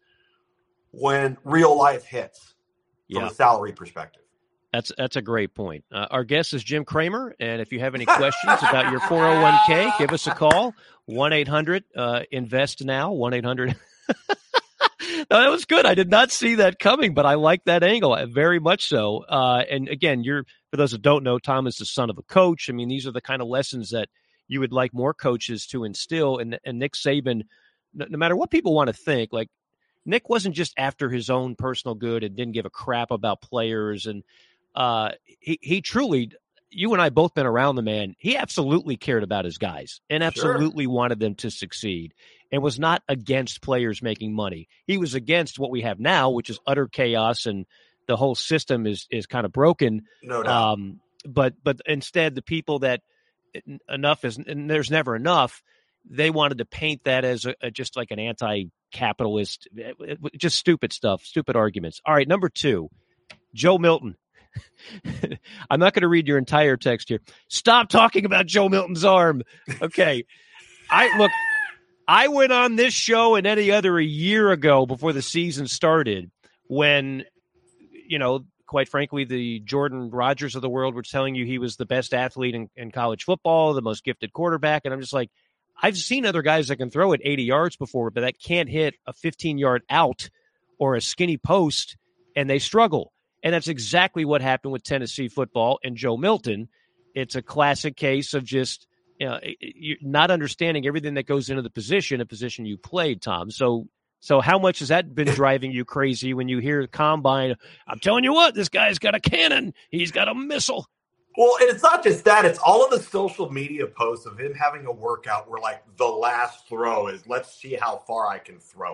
when real life hits from yeah. a salary perspective. That's that's a great point. Uh, our guest is Jim Cramer, and if you have any questions about your four oh one k, give us a call, one eight hundred invest now, one eight hundred No, that was good. I did not see that coming, but I like that angle very much so. Uh, and again, you're for those that don't know, Tom is the son of a coach. I mean, these are the kind of lessons that you would like more coaches to instill. And, and Nick Saban, no, no matter what people want to think, like Nick wasn't just after his own personal good and didn't give a crap about players. And uh, he, he truly, you and I both been around the man. He absolutely cared about his guys and absolutely sure. wanted them to succeed. And was not against players making money. He was against what we have now, which is utter chaos, and the whole system is is kind of broken. No doubt. Um, but but instead, the people that enough is, and there's never enough, they wanted to paint that as a, a, just like an anti-capitalist, just stupid stuff, stupid arguments. All right, number two, Joe Milton. I'm not going to read your entire text here. Stop talking about Joe Milton's arm. Okay, I look. I went on this show and any other a year ago before the season started when, you know, quite frankly, the Jordan Rodgers of the world were telling you he was the best athlete in, in college football, the most gifted quarterback. And I'm just like, I've seen other guys that can throw it eighty yards before, but that can't hit a fifteen-yard out or a skinny post, and they struggle. And that's exactly what happened with Tennessee football and Joe Milton. It's a classic case of just, you know, you're not understanding everything that goes into the position, a position you played, Tom. So, so how much has that been driving you crazy when you hear combine? I'm telling you what, this guy's got a cannon. He's got a missile. Well, and it's not just that. It's all of the social media posts of him having a workout where, like, the last throw is, let's see how far I can throw it.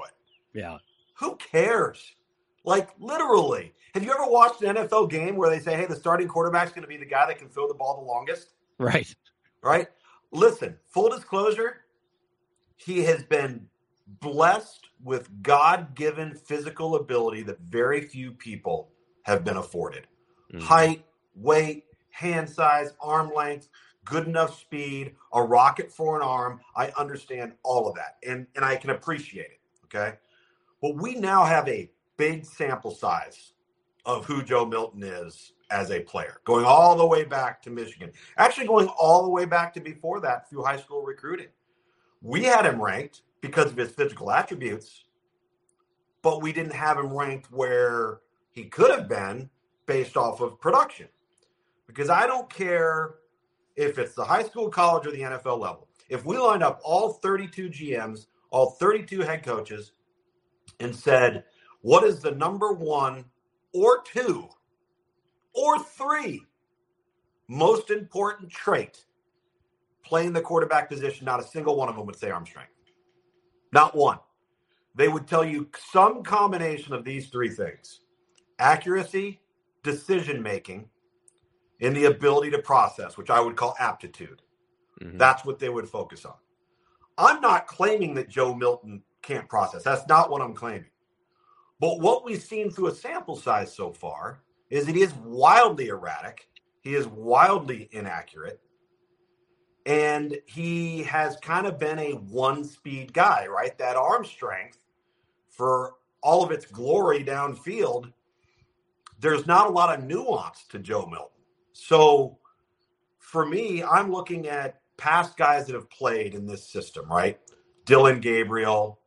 Yeah. Who cares? Like, literally. Have you ever watched an N F L game where they say, hey, the starting quarterback's going to be the guy that can throw the ball the longest? Right. Right? Listen, full disclosure, he has been blessed with God-given physical ability that very few people have been afforded. Mm-hmm. Height, weight, hand size, arm length, good enough speed, a rocket for an arm. I understand all of that, and, and I can appreciate it, okay? But we now have a big sample size of who Joe Milton is as a player, going all the way back to Michigan, actually going all the way back to before that through high school recruiting. We had him ranked because of his physical attributes, but we didn't have him ranked where he could have been based off of production. Because I don't care if it's the high school, college, or the N F L level. If we lined up all thirty-two G Ms, all thirty-two head coaches, and said, what is the number one or two or three most important trait playing the quarterback position, not a single one of them would say arm strength. Not one. They would tell you some combination of these three things: accuracy, decision-making, and the ability to process, which I would call aptitude. Mm-hmm. That's what they would focus on. I'm not claiming that Joe Milton can't process. That's not what I'm claiming. But what we've seen through a sample size so far is that he is wildly erratic. He is wildly inaccurate. And he has kind of been a one-speed guy, right? That arm strength, for all of its glory downfield, there's not a lot of nuance to Joe Milton. So for me, I'm looking at past guys that have played in this system, right? Dylan Gabriel.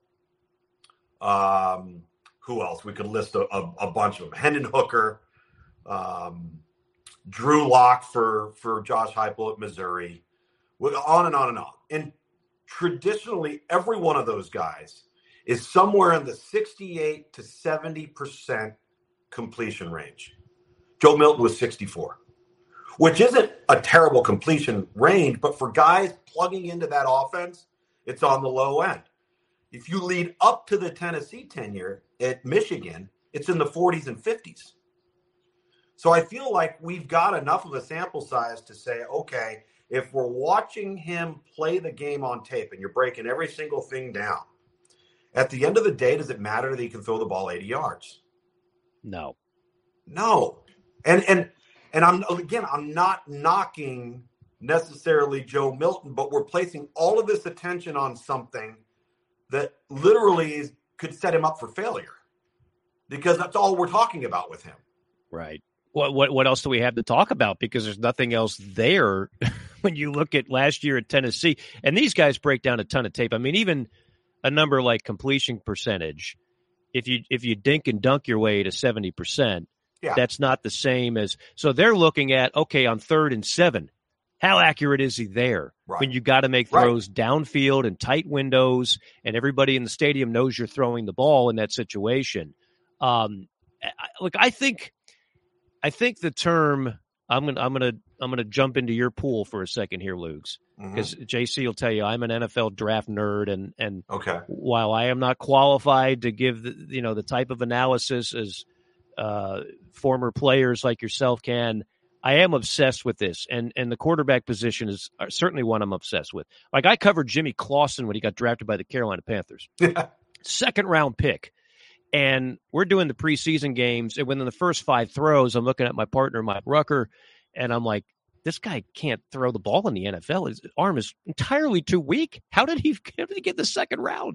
Um, who else? We could list a, a, a bunch of them. Hendon Hooker. Um, Drew Lock for, for Josh Heupel at Missouri. On and on and on. And traditionally, every one of those guys is somewhere in the sixty-eight to seventy percent completion range. Joe Milton was sixty-four, which isn't a terrible completion range, but for guys plugging into that offense, it's on the low end. If you lead up to the Tennessee tenure at Michigan, it's in the forties and fifties. So I feel like we've got enough of a sample size to say, okay, if we're watching him play the game on tape and you're breaking every single thing down, at the end of the day, does it matter that he can throw the ball eighty yards? No. No. And and and I'm again, I'm not knocking necessarily Joe Milton, but we're placing all of this attention on something that literally is, could set him up for failure, because that's all we're talking about with him. Right. What what what else do we have to talk about? Because there's nothing else there when you look at last year at Tennessee. And these guys break down a ton of tape. I mean, even a number like completion percentage, if you if you dink and dunk your way to seventy percent, yeah. That's not the same as – so they're looking at, okay, on third and seven, how accurate is he there? Right. When you got to make throws right. downfield and tight windows, and everybody in the stadium knows you're throwing the ball in that situation. Um, I, look, I think – I think the term I'm gonna I'm gonna I'm gonna jump into your pool for a second here, Lugs, because mm-hmm. J C will tell you I'm an N F L draft nerd, and and okay. while I am not qualified to give the, you know the type of analysis as uh, former players like yourself can, I am obsessed with this, and and the quarterback position is certainly one I'm obsessed with. Like, I covered Jimmy Clausen when he got drafted by the Carolina Panthers, second round pick. And we're doing the preseason games, and within the first five throws, I'm looking at my partner, Mike Rucker, and I'm like, this guy can't throw the ball in the N F L. His arm is entirely too weak. How did he, how did he get the second round?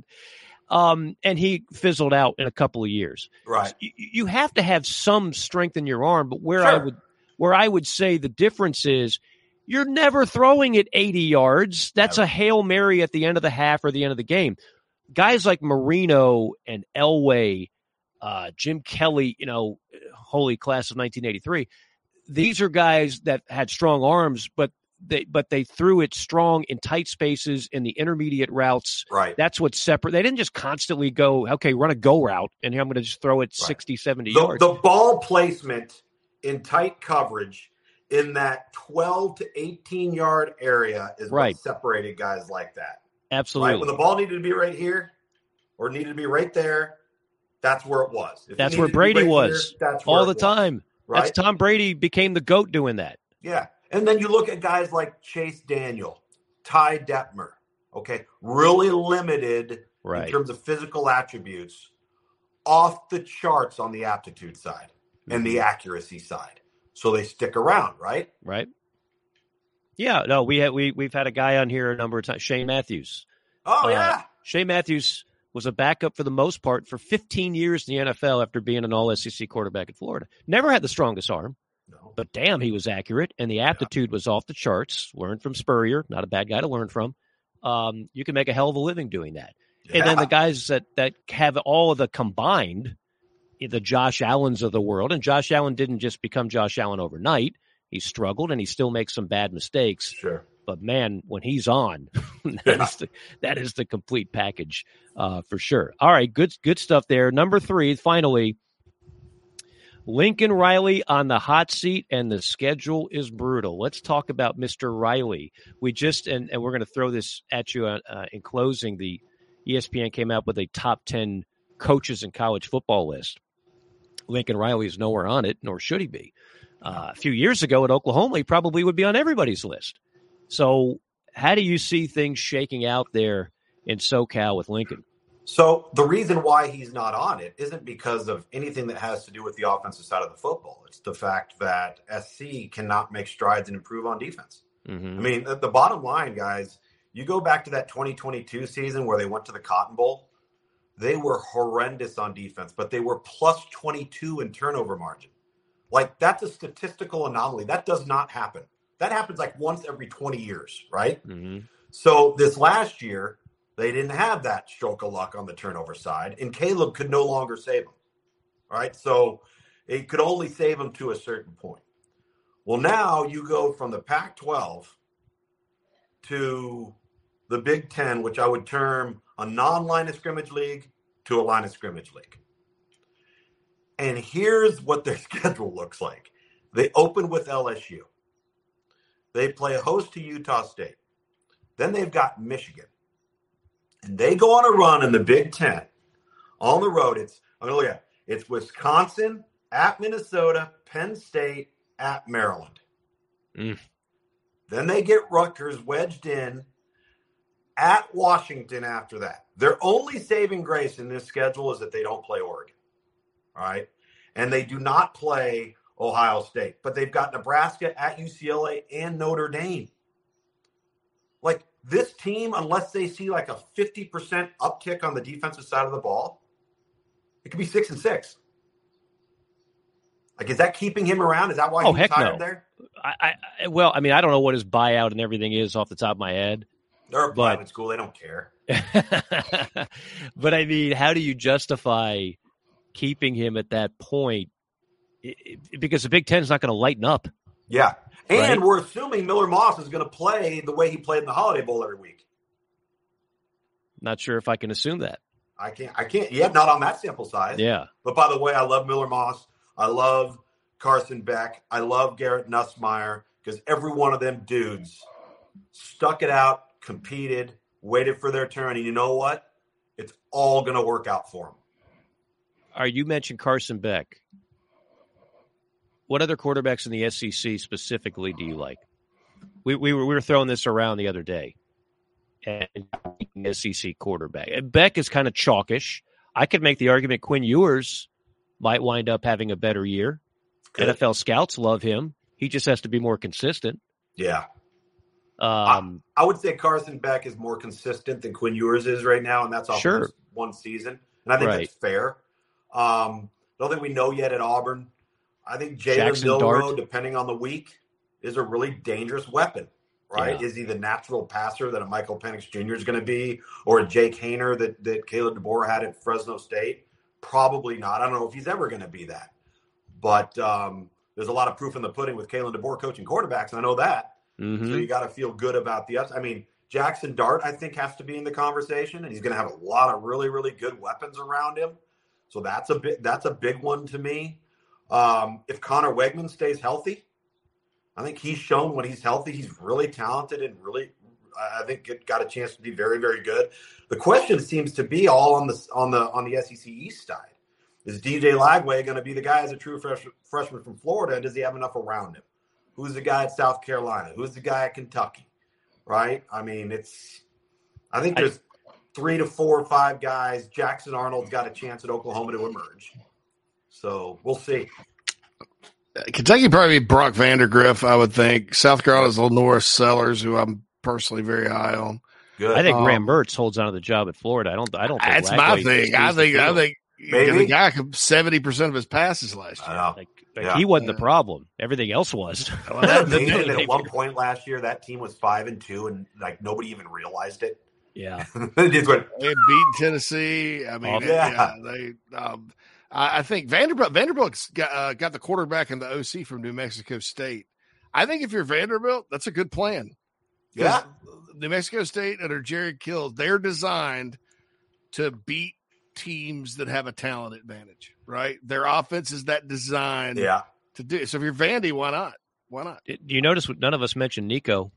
Um, and he fizzled out in a couple of years. Right. So you, you have to have some strength in your arm, but where sure. I would where I would say the difference is you're never throwing it eighty yards. That's never. a Hail Mary at the end of the half or the end of the game. Guys like Marino and Elway, uh, Jim Kelly, you know, holy class of nineteen eighty-three. These are guys that had strong arms, but they but they threw it strong in tight spaces in the intermediate routes. Right. That's what's separate. They didn't just constantly go, okay, run a go route, and here I'm going to just throw it right. sixty, seventy the, yards. The ball placement in tight coverage in that twelve to eighteen yard area is right. what separated guys like that. Absolutely. Right? When the ball needed to be right here, or needed to be right there, that's where it was. If that's where Brady right was here, that's where all the was, time. Right? That's Tom Brady became the GOAT doing that. Yeah. And then you look at guys like Chase Daniel, Ty Detmer, okay, really limited right. in terms of physical attributes, off the charts on the aptitude side mm-hmm. and the accuracy side. So they stick around, right? Right. Yeah, no, we had we we've had a guy on here a number of times, Shane Matthews. Oh uh, yeah. Shane Matthews was a backup for the most part for fifteen years in the N F L after being an all S E C quarterback in Florida. Never had the strongest arm. No. But damn, he was accurate, and the aptitude yeah. was off the charts. Learned from Spurrier, not a bad guy to learn from. Um, you can make a hell of a living doing that. Yeah. And then the guys that, that have all of the combined, the Josh Allens of the world, and Josh Allen didn't just become Josh Allen overnight. He struggled, and he still makes some bad mistakes. Sure. But, man, when he's on, that, yeah. is the, that is the complete package uh, for sure. All right, good, good stuff there. Number three, finally, Lincoln Riley on the hot seat, and the schedule is brutal. Let's talk about Mister Riley. We just, and, and we're going to throw this at you uh, uh, in closing. The E S P N came out with a top ten coaches in college football list. Lincoln Riley is nowhere on it, nor should he be. Uh, a few years ago at Oklahoma, he probably would be on everybody's list. So how do you see things shaking out there in SoCal with Lincoln? So the reason why he's not on it isn't because of anything that has to do with the offensive side of the football. It's the fact that S C cannot make strides and improve on defense. Mm-hmm. I mean, the, the bottom line, guys, you go back to that twenty twenty-two season where they went to the Cotton Bowl. They were horrendous on defense, but they were plus twenty-two in turnover margin. Like, that's a statistical anomaly. That does not happen. That happens like once every twenty years, right? Mm-hmm. So this last year, they didn't have that stroke of luck on the turnover side, and Caleb could no longer save them, right? So it could only save them to a certain point. Well, now you go from the Pac twelve to the Big Ten, which I would term a non-line of scrimmage league to a line of scrimmage league. And here's what their schedule looks like. They open with L S U. They play host to Utah State. Then they've got Michigan. And they go on a run in the Big Ten. On the road, it's, I'm going to look at it. It's Wisconsin, at Minnesota, Penn State, at Maryland. Mm. Then they get Rutgers wedged in at Washington after that. Their only saving grace in this schedule is that they don't play Oregon. All right. And they do not play Ohio State, but they've got Nebraska at U C L A and Notre Dame. Like, this team, unless they see like a fifty percent uptick on the defensive side of the ball, it could be six and six. Like, is that keeping him around? Is that why oh, he's heck tired no. there? I, I, well, I mean, I don't know what his buyout and everything is off the top of my head. They're a but, private school. They don't care. But, I mean, how do you justify keeping him at that point? It, it, because the Big Ten is not going to lighten up. Yeah. And right? we're assuming Miller Moss is going to play the way he played in the Holiday Bowl every week. Not sure if I can assume that. I can't. I can't. Yeah, not on that sample size. Yeah. But by the way, I love Miller Moss. I love Carson Beck. I love Garrett Nussmeier, because every one of them dudes stuck it out, competed, waited for their turn. And you know what? It's all going to work out for them. All right, you mentioned Carson Beck. What other quarterbacks in the S E C specifically do you like? We we were we were throwing this around the other day. And S E C quarterback. And Beck is kind of chalkish. I could make the argument Quinn Ewers might wind up having a better year. Good. N F L scouts love him. He just has to be more consistent. Yeah. Um, I, I would say Carson Beck is more consistent than Quinn Ewers is right now, and that's off sure. of one season. And I think right. that's fair. Um, I don't think we know yet at Auburn. I think Jalen Milroe, depending on the week, is a really dangerous weapon, right? Yeah. Is he the natural passer that a Michael Penix Junior is going to be, or a Jake Haener that, that Caleb DeBoer had at Fresno State? Probably not. I don't know if he's ever going to be that. But um, there's a lot of proof in the pudding with Caleb DeBoer coaching quarterbacks. I know that. Mm-hmm. So you got to feel good about the ups. I mean, Jackson Dart, I think, has to be in the conversation, and he's going to have a lot of really, really good weapons around him. So that's a bit, that's a big one to me. Um, if Connor Wegman stays healthy, I think he's shown when he's healthy, he's really talented and really I think it got a chance to be very, very good. The question seems to be all on the on the on the S E C East side. Is D J Lagway going to be the guy as a true fresh, freshman from Florida? And does he have enough around him? Who's the guy at South Carolina? Who's the guy at Kentucky? Right? I mean, it's – I think there's three to four or five guys. Jackson Arnold's got a chance at Oklahoma to emerge. So we'll see. Kentucky probably Brock Vandergriff, I would think. South Carolina's Lenora Sellers, who I'm personally very high on. Good. I think um, Graham Mertz holds on to the job at Florida. I don't. I don't. Think that's Lagway my thing. I think. I think. Maybe the guy could seventy percent of his passes last year. Like, like yeah. He wasn't yeah. the problem. Everyking else was. Well, that amazing that at one point last year, that team was five and two, and like nobody even realized it. Yeah, they just went. They beat Tennessee. I mean, yeah, yeah they. Um, I, I think Vanderbilt. Vanderbilt's got, uh, got the quarterback and the O C from New Mexico State. I think if you're Vanderbilt, that's a good plan. Yeah, New Mexico State under Jared Kill, they're designed to beat teams that have a talent advantage, right? Their offense is that designed yeah. to do it. So if you're Vandy, why not? Why not? Do you notice none of us mentioned Nico?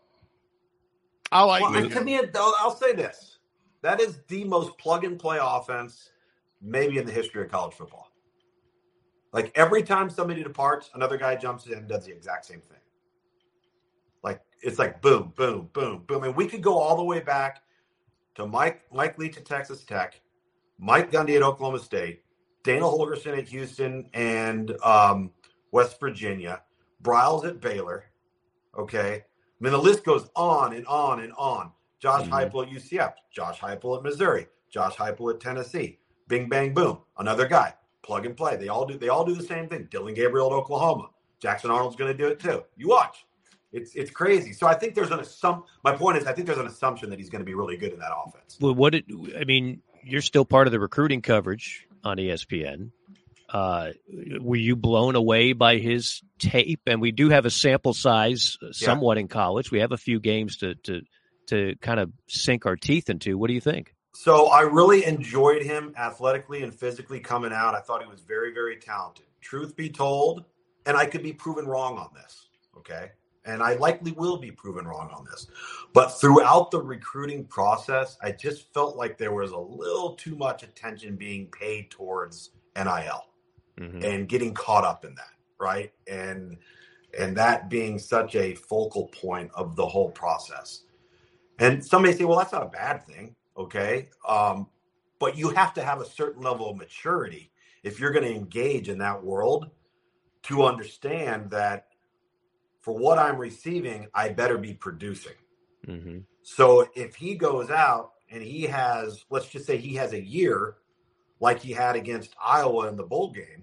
I like well, Nico. To me, I'll say this. That is the most plug-and-play offense maybe in the history of college football. Like every time somebody departs, another guy jumps in and does the exact same thing. Like it's like boom, boom, boom, boom. And we could go all the way back to Mike Mike Leach at Texas Tech, Mike Gundy at Oklahoma State, Dana Holgorsen at Houston and um, West Virginia, Briles at Baylor. Okay. I mean, the list goes on and on and on. Josh mm-hmm. Heupel at U C F, Josh Heupel at Missouri, Josh Heupel at Tennessee. Bing, bang, boom. Another guy. Plug and play. They all do They all do the same thing. Dylan Gabriel at Oklahoma. Jackson Arnold's going to do it too. You watch. It's it's crazy. So I think there's an assumption. My point is I think there's an assumption that he's going to be really good in that offense. Well, what it, I mean, you're still part of the recruiting coverage on E S P N. Uh, were you blown away by his tape? And we do have a sample size somewhat yeah. in college. We have a few games to to to kind of sink our teeth into. What do you think? So I really enjoyed him athletically and physically coming out. I thought he was very, very talented. Truth be told, and I could be proven wrong on this, okay? And I likely will be proven wrong on this. But throughout the recruiting process, I just felt like there was a little too much attention being paid towards N I L mm-hmm. and getting caught up in that, right? And and that being such a focal point of the whole process. And somebody say, well, that's not a bad thing. Okay. Um, but you have to have a certain level of maturity if you're going to engage in that world to understand that for what I'm receiving, I better be producing. Mm-hmm. So if he goes out and he has, let's just say he has a year like he had against Iowa in the bowl game,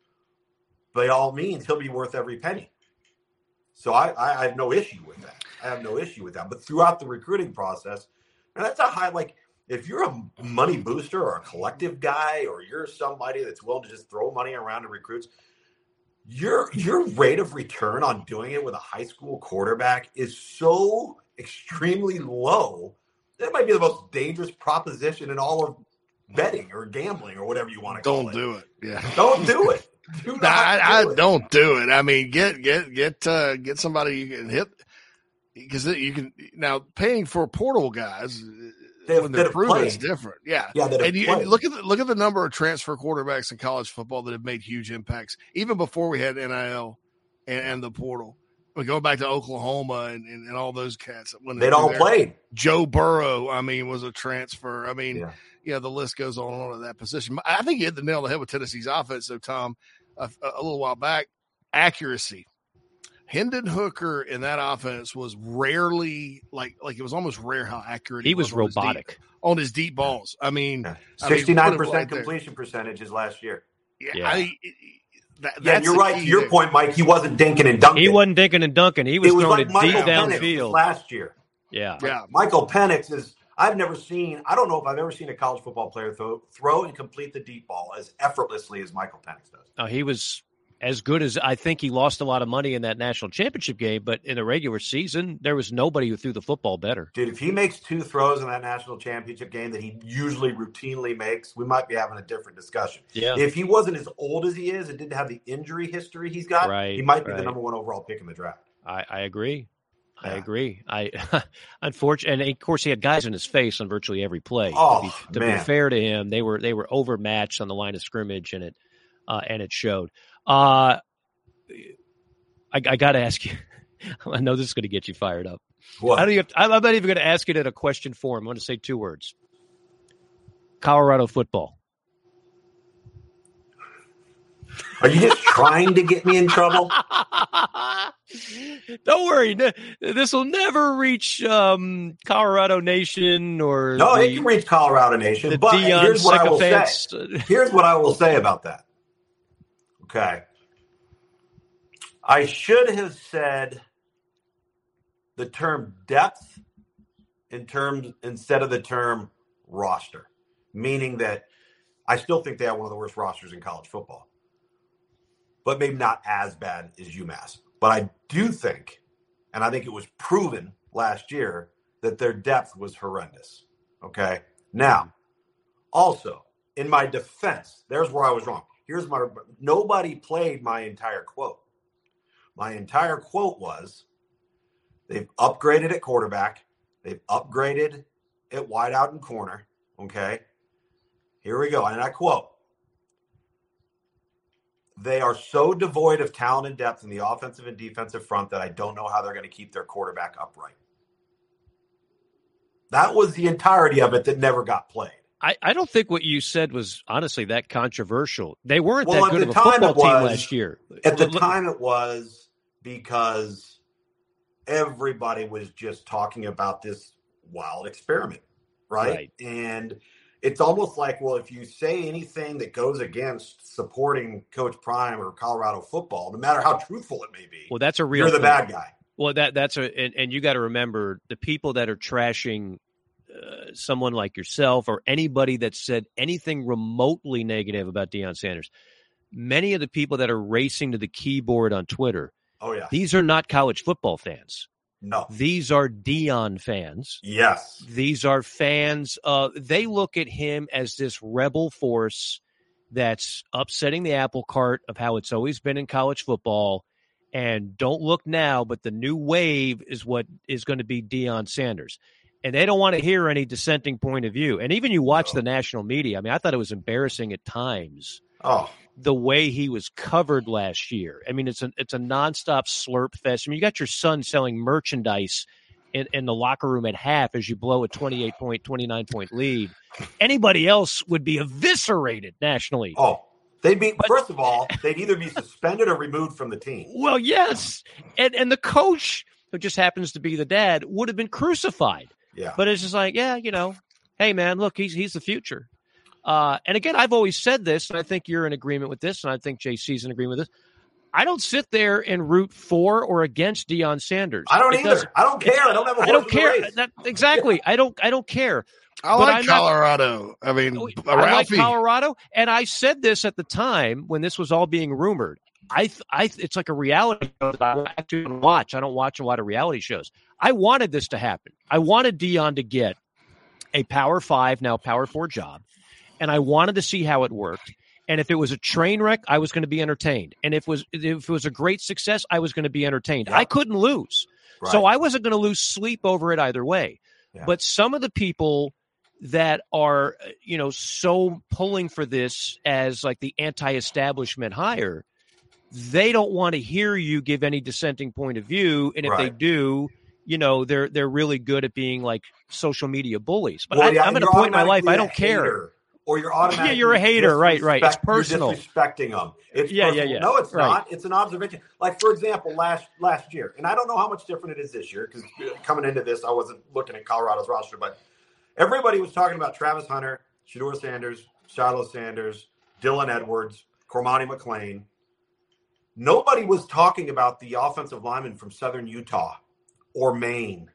by all means, he'll be worth every penny. So I, I, I have no issue with that. I have no issue with that. But throughout the recruiting process, and that's a high, like, if you're a money booster or a collective guy, or you're somebody that's willing to just throw money around to recruits, your your rate of return on doing it with a high school quarterback is so extremely low. That might be the most dangerous proposition in all of betting or gambling or whatever you want to call Don't it. do it. Yeah. Don't do it. Do not nah, I, do I it. don't do it. I mean, get get get uh, get somebody you can hit because you can now paying for portal guys. They, when they're proven, it's different. Yeah. Yeah. And you and look at the, look at the number of transfer quarterbacks in college football that have made huge impacts, even before we had N I L and, and the portal. We go back to Oklahoma and, and, and all those cats. When They'd all there. played. Joe Burrow, I mean, was a transfer. I mean, yeah. yeah, the list goes on and on in that position. I think you hit the nail on the head with Tennessee's offense, though, Tom, a, a little while back. Accuracy. Hendon Hooker in that offense was rarely like like it was almost rare how accurate he, he was. was robotic on his deep, on his deep balls. I mean, sixty-nine percent completion percentages last year. Yeah, yeah. I, that, yeah you're right. To your there. point, Mike, he wasn't dinking and dunking. He wasn't dinking and dunking. He was, was throwing like it deep downfield last year. Yeah, yeah. Michael Penix is. I've never seen. I don't know if I've ever seen a college football player throw, throw and complete the deep ball as effortlessly as Michael Penix does. Oh, he was. As good as I think he lost a lot of money in that national championship game, but in the regular season, there was nobody who threw the football better. Dude, if he makes two throws in that national championship game that he usually routinely makes, we might be having a different discussion. Yeah. If he wasn't as old as he is and didn't have the injury history he's got, right, he might be right. the number one overall pick in the draft. I, I agree. I agree. I unfortunately, and of course, he had guys in his face on virtually every play. Oh, to be, to man. be fair to him, they were they were overmatched on the line of scrimmage, and it uh, and it showed. Uh, I, I got to ask you. I know this is going to get you fired up. What? I don't even, I'm not even going to ask it in a question form. I'm going to say two words. Colorado football. Are you just trying to get me in trouble? Don't worry. This will never reach um, Colorado Nation or no, the, it can reach Colorado Nation. The but Dion here's what I will say. sycophants. Here's what I will say about that. Okay. I should have said the term depth in terms instead of the term roster, meaning that I still think they have one of the worst rosters in college football, but maybe not as bad as UMass. But I do think, and I think it was proven last year, that their depth was horrendous. Okay. Now, also, in my defense, there's where I was wrong. Here's my, nobody played my entire quote. My entire quote was, they've upgraded at quarterback. They've upgraded at wideout and corner. Okay. Here we go. And I quote, they are so devoid of talent and depth in the offensive and defensive front that I don't know how they're going to keep their quarterback upright. That was the entirety of it that never got played. I, I don't think what you said was honestly that controversial. They weren't well, that good of a football was, team last year. At the time it was because everybody was just talking about this wild experiment, right? right? And it's almost like, well, if you say anything that goes against supporting Coach Prime or Colorado football, no matter how truthful it may be, well, that's a real you're the thing. bad guy. Well, that that's a and, and you got to remember the people that are trashing uh, someone like yourself or anybody that said anything remotely negative about Deion Sanders. Many of the people that are racing to the keyboard on Twitter, oh yeah, these are not college football fans. No, these are Deion fans. Yes, these are fans. Uh, they look at him as this rebel force that's upsetting the apple cart of how it's always been in college football. And don't look now, but the new wave is what is going to be Deion Sanders. And they don't want to hear any dissenting point of view. And even you watch no. the national media. I mean, I thought it was embarrassing at times. Oh, the way he was covered last year. I mean, it's a, it's a nonstop slurp fest. I mean, you got your son selling merchandise in, in the locker room at half as you blow a twenty-eight point, twenty-nine point lead. Anybody else would be eviscerated nationally. Oh, they'd be, but, first of all, they'd either be suspended or removed from the team. Well, yes. And and the coach, who just happens to be the dad, would have been crucified. Yeah. But it's just like, yeah, you know, hey, man, look, he's he's the future. Uh, and again, I've always said this, and I think you're in agreement with this, and I think J C's in agreement with this. I don't sit there and root for or against Deion Sanders. I don't it either. I don't care. I don't have a I don't care. That, exactly. I don't. I don't care. I like I'm Colorado. Not, I mean, I Ralphie. like Colorado, and I said this at the time when this was all being rumored. I, I, it's like a reality show that I actually watch. I don't watch a lot of reality shows. I wanted this to happen. I wanted Deion to get a Power Five, now Power Four job, and I wanted to see how it worked. And if it was a train wreck, I was going to be entertained. And if it was if it was a great success, I was going to be entertained. Yeah. I couldn't lose, right. So I wasn't going to lose sleep over it either way. Yeah. But some of the people that are, you know, so pulling for this as like the anti-establishment hire, they don't want to hear you give any dissenting point of view. And if right. they do, you know, they're they're really good at being like social media bullies. But well, I, yeah, I'm at a point in my life, I don't care. Or you're automatically yeah, you're a hater, right? Right. It's personal. You're disrespecting them. It's yeah, personal. yeah, yeah. No, it's right. not. It's an observation. Like for example, last last year, and I don't know how much different it is this year because coming into this, I wasn't looking at Colorado's roster, but everybody was talking about Travis Hunter, Shedeur Sanders, Shiloh Sanders, Dylan Edwards, Cormani McClain. Nobody was talking about the offensive lineman from Southern Utah or Maine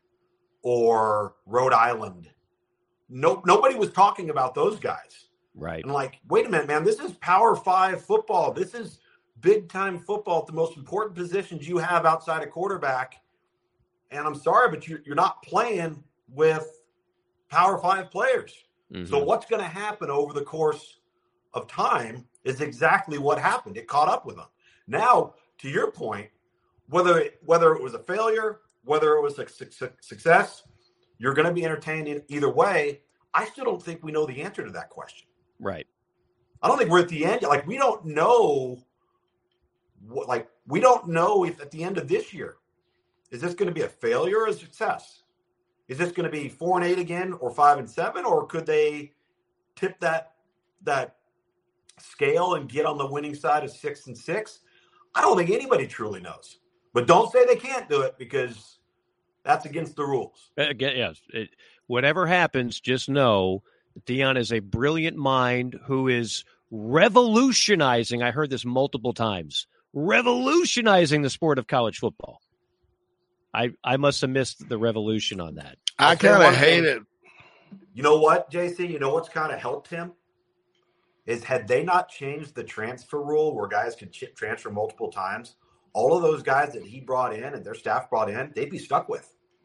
or Rhode Island. No, nobody was talking about those guys. Right. And like, wait a minute, man, this is Power Five football. This is big time football at the most important positions you have outside of quarterback. And I'm sorry, but you, you're not playing with Power Five players. Mm-hmm. So what's going to happen over the course of time is exactly what happened. It caught up with them. Now, to your point, whether it, whether it was a failure whether it was a su- success, you're going to be entertained in either way. I still don't think we know the answer to that question. Right. I don't think we're at the end. Like, we don't know what, like, we don't know if at the end of this year, is this going to be a failure or a success? Is this going to be four and eight again, or five and seven, or could they tip that that scale and get on the winning side of six and six? I don't think anybody truly knows. But don't say they can't do it, because that's against the rules. Again, yes. It, whatever happens, just know that Deion is a brilliant mind who is revolutionizing. I heard this multiple times. Revolutionizing the sport of college football. I I must have missed the revolution on that. I kind of hate it. You know what, J C? You know what's kind of helped him? Is had they not changed the transfer rule where guys could ch- transfer multiple times, all of those guys that he brought in and their staff brought in, they'd be stuck with.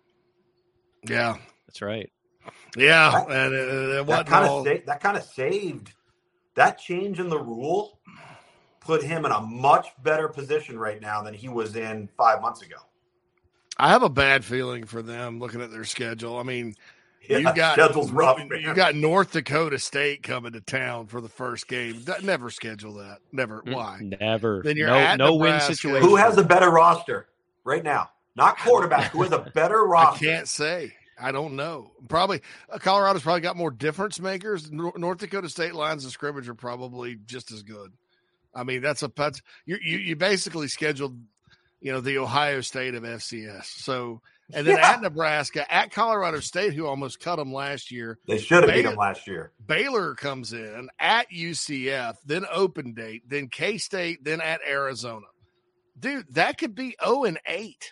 Yeah. That's right. Yeah. That, and it, it that kind of sa- that kind of saved that change in the rule, put him in a much better position right now than he was in five months ago. I have a bad feeling for them looking at their schedule. I mean, yeah, you got schedule's rough, man. You got North Dakota State coming to town for the first game. Never schedule that. Never. Why? Never. Then you're no, at no win Nebraska. situation. Who has a better roster right now? Not quarterback. Who has a better roster? I can't say. I don't know. Probably uh, Colorado's probably got more difference makers. North Dakota State lines of scrimmage are probably just as good. I mean, that's a that's you you, you basically scheduled, you know, the Ohio State of F C S. So, and then yeah. at Nebraska, at Colorado State, who almost cut them last year. They should have beat them last year. Baylor comes in at U C F, then open date, then K-State, then at Arizona. Dude, that could be oh and eight.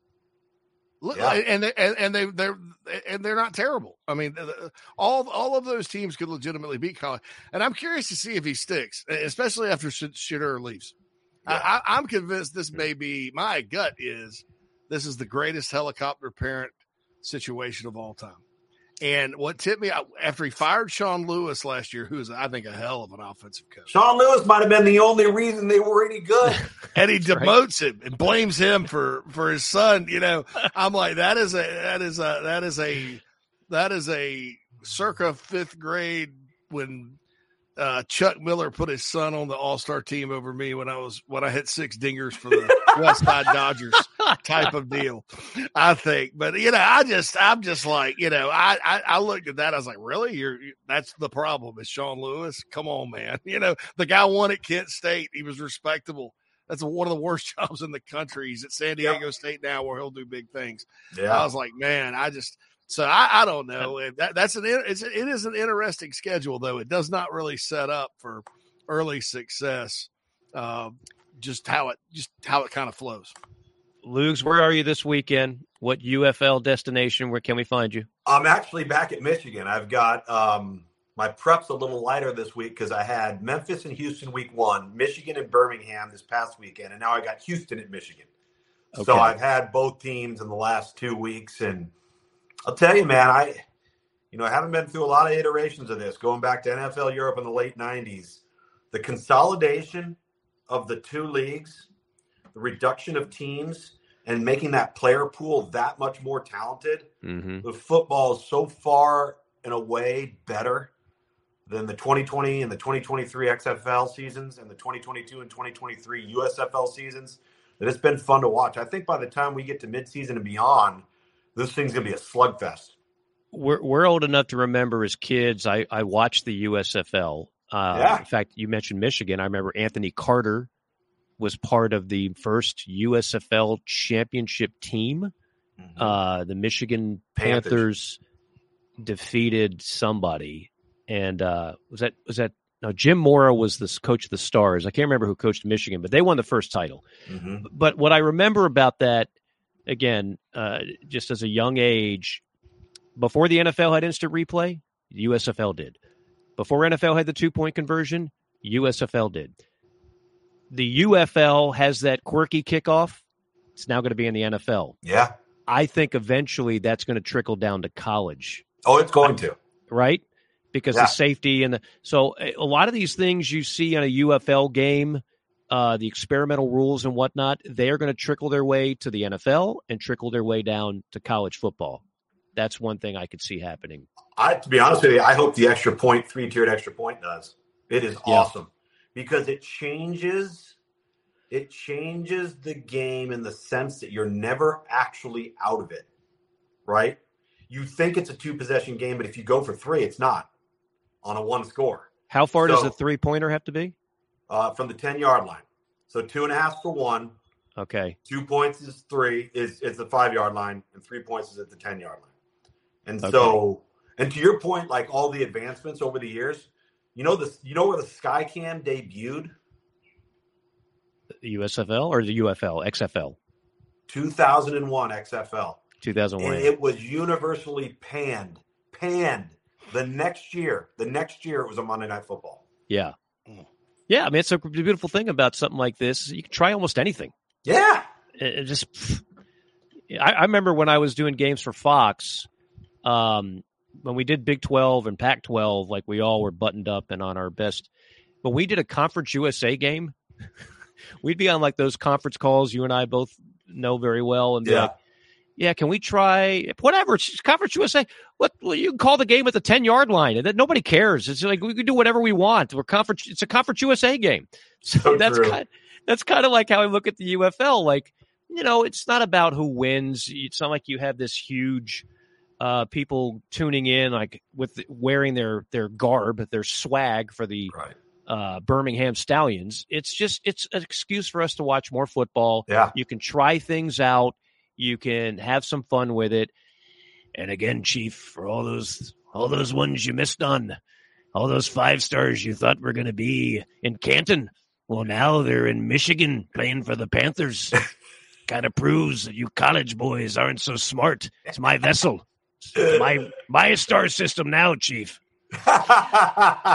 Look, yeah. and they, and, and they they're and they're not terrible. I mean, all all of those teams could legitimately beat college. And I'm curious to see if he sticks, especially after Shedeur leaves. Yeah. I, I'm convinced this may be, my gut is this is the greatest helicopter parent situation of all time. And what tipped me after he fired Sean Lewis last year, who is, I think, a hell of an offensive coach. Sean Lewis might have been the only reason they were any good. And he demotes him and blames him for, for his son. You know, I'm like, that is a that is a that is a that is a circa fifth grade when Uh, Chuck Miller put his son on the all-star team over me when I was when I hit six dingers for the West Side Dodgers type of deal, I think. But you know, I just I'm just like, you know, I I, I looked at that. I was like, really? You're that's the problem is Sean Lewis? Come on, man. You know, the guy won at Kent State. He was respectable. That's one of the worst jobs in the country. He's at San Diego yep. State now, where he'll do big things. Yeah. I was like, man, I just. So I, I don't know. That, that's an it's, it is an interesting schedule, though. It does not really set up for early success. Uh, just how it just how it kind of flows. Lugs, where are you this weekend? What U F L destination? Where can we find you? I'm actually back at Michigan. I've got um, my prep's a little lighter this week because I had Memphis and Houston week one, Michigan and Birmingham this past weekend, and now I got Houston at Michigan. Okay. So I've had both teams in the last two weeks, and I'll tell you, man, I, you know, I haven't been through a lot of iterations of this, going back to N F L Europe in the late nineties. The consolidation of the two leagues, the reduction of teams, and making that player pool that much more talented. Mm-hmm. The football is so far and away better than the twenty twenty and the twenty twenty-three X F L seasons and the twenty twenty-two and twenty twenty-three U S F L seasons that it's been fun to watch. I think by the time we get to midseason and beyond, this thing's going to be a slugfest. We're we're old enough to remember as kids, I, I watched the U S F L. Uh, yeah. In fact, you mentioned Michigan. I remember Anthony Carter was part of the first U S F L championship team. Mm-hmm. Uh, the Michigan Panthers. Panthers defeated somebody. And uh, was that was that no, Jim Mora was the coach of the Stars. I can't remember who coached Michigan, but they won the first title. Mm-hmm. But what I remember about that, again, uh, just as a young age, before the N F L had instant replay, U S F L did. Before N F L had the two-point conversion, U S F L did. The U F L has that quirky kickoff. It's now going to be in the N F L. Yeah. I think eventually that's going to trickle down to college. Oh, it's going to. Right? Because yeah. the safety and the – so a lot of these things you see on a U F L game, uh, the experimental rules and whatnot, they're going to trickle their way to the N F L and trickle their way down to college football. That's one thing I could see happening. I, to be honest with you, I hope the extra point, three-tiered extra point does. It is Yeah. awesome because it changes, it changes the game in the sense that you're never actually out of it, right? You think it's a two-possession game, but if you go for three, it's not on a one score. How far So- does a three-pointer have to be? Uh, from the ten-yard line. So two and a half for one. Okay. Two points is three, is, is the five-yard line, and three points is at the ten-yard line. And Okay. so, and to your point, like all the advancements over the years, you know this, you know where the Skycam debuted? The U S F L or the U F L, X F L? two thousand one X F L. two thousand one. And it was universally panned, panned. The next year, the next year it was a Monday Night Football. Yeah. Yeah, I mean, it's a beautiful thing about something like this. You can try almost anything. Yeah. It, it just, I, I remember when I was doing games for Fox, um, when we did Big twelve and Pac twelve, like we all were buttoned up and on our best. But we did a Conference U S A game. We'd be on like those conference calls you and I both know very well, and be Yeah. like, yeah, can we try whatever? It's Conference U S A. What? Well, you can call the game at the ten-yard line, and then nobody cares. It's like we can do whatever we want. We're conference. It's a Conference U S A game, so, So that's true. kind. That's kind of like how I look at the U F L. Like, you know, it's not about who wins. It's not like you have this huge uh, people tuning in, like with wearing their their garb, their swag for the Right. uh, Birmingham Stallions. It's just it's an excuse for us to watch more football. Yeah. You can try things out. You can have some fun with it. And again, Chief, for all those all those ones you missed on, all those five stars you thought were going to be in Canton, well, now they're in Michigan playing for the Panthers. Kind of proves that you college boys aren't so smart. It's my vessel. It's my my star system now, Chief. Uh,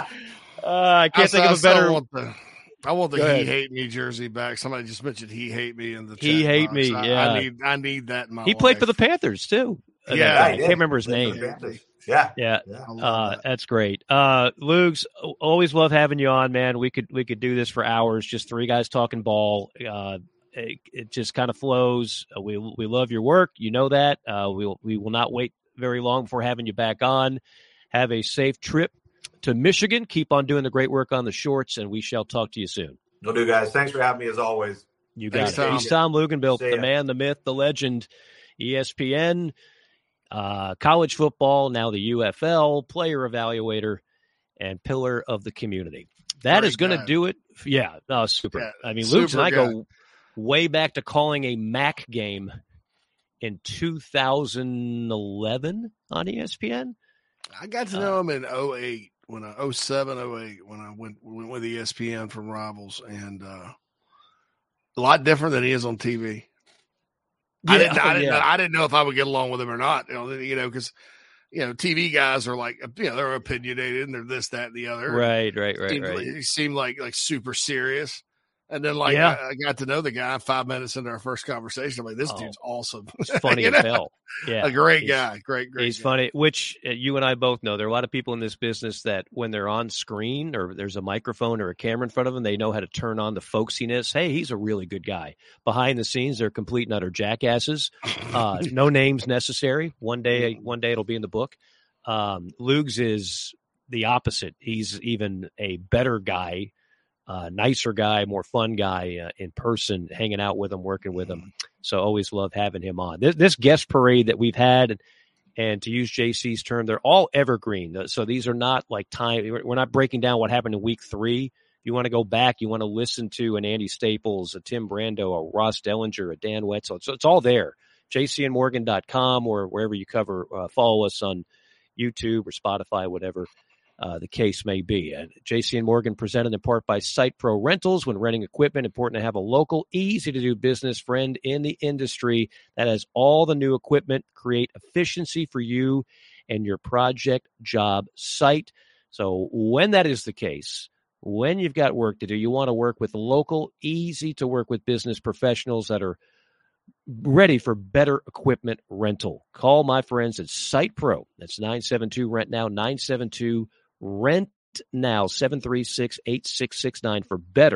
I can't think I, of a better. I want the, I want the Go he ahead. hate me jersey back. Somebody just mentioned he hate me in the He chat hate box. me, I, yeah. I need I need that in my He played life. for the Panthers too. Uh, Yeah, that guy. he I did. can't remember his Played for name. the Panthers. Yeah. Yeah, Yeah. I love uh, that. that's great. Uh, Lugs, always love having you on, man. We could we could do this for hours, just three guys talking ball. Uh, it, it just kind of flows. Uh, we we love your work, you know that. Uh, we will we will not wait very long before having you back on. Have a safe trip to Michigan. Keep on doing the great work on the shorts, and we shall talk to you soon. Will do, guys. Thanks for having me as always. You got Thanks, it. Tom. He's Tom Luganbill, See the ya. man, the myth, the legend, E S P N, uh, college football, now the U F L, player evaluator, and pillar of the community. That Great is going to guy. do it. Yeah, no, super. Yeah, I mean, Luke and I super go way back to calling a M A C game in two thousand eleven on E S P N. I got to know him in oh eight when I oh seven, oh eight when I went went with E S P N from Rivals, and uh, a lot different than he is on T V. I Yeah, didn't, I, didn't, yeah. I didn't know if I would get along with him or not. You know, you know, because you know, T V guys are like, you know, they're opinionated and they're this, that, and the other. Right, right, right, Seemed right. like- He seemed like like super serious. And then, like, Yeah. I, I got to know the guy five minutes into our first conversation. I'm like, this Oh, dude's awesome. It's funny You as know? hell. Yeah, A great he's- guy. Great, great He's guy. funny, which uh, you and I both know. There are a lot of people in this business that when they're on screen or there's a microphone or a camera in front of them, they know how to turn on the folksiness. Hey, he's a really good guy. Behind the scenes, they're complete and utter jackasses. Uh, no names necessary. One day, one day it'll be in the book. Um, Lugs is the opposite. He's even a better guy, uh, nicer guy, more fun guy uh, in person, hanging out with him, working with him. So always love having him on. This, this guest parade that we've had, and to use J C's term, they're all evergreen. So these are not like time. We're not breaking down what happened in week three. If you want to go back, you want to listen to an Andy Staples, a Tim Brando, a Ross Dellinger, a Dan Wetzel. So it's all there. J C N Morgan dot com or wherever you cover, uh, follow us on YouTube or Spotify, whatever uh, the case may be. And J C and Morgan presented in part by Site Pro Rentals. When renting equipment, important to have a local, easy-to-do business friend in the industry that has all the new equipment, create efficiency for you and your project job site. So when that is the case, when you've got work to do, you want to work with local, easy-to-work-with business professionals that are ready for better equipment rental. Call my friends at Site Pro. That's nine seven two rent now, nine seven two rent now, seven three six, eight six six nine for better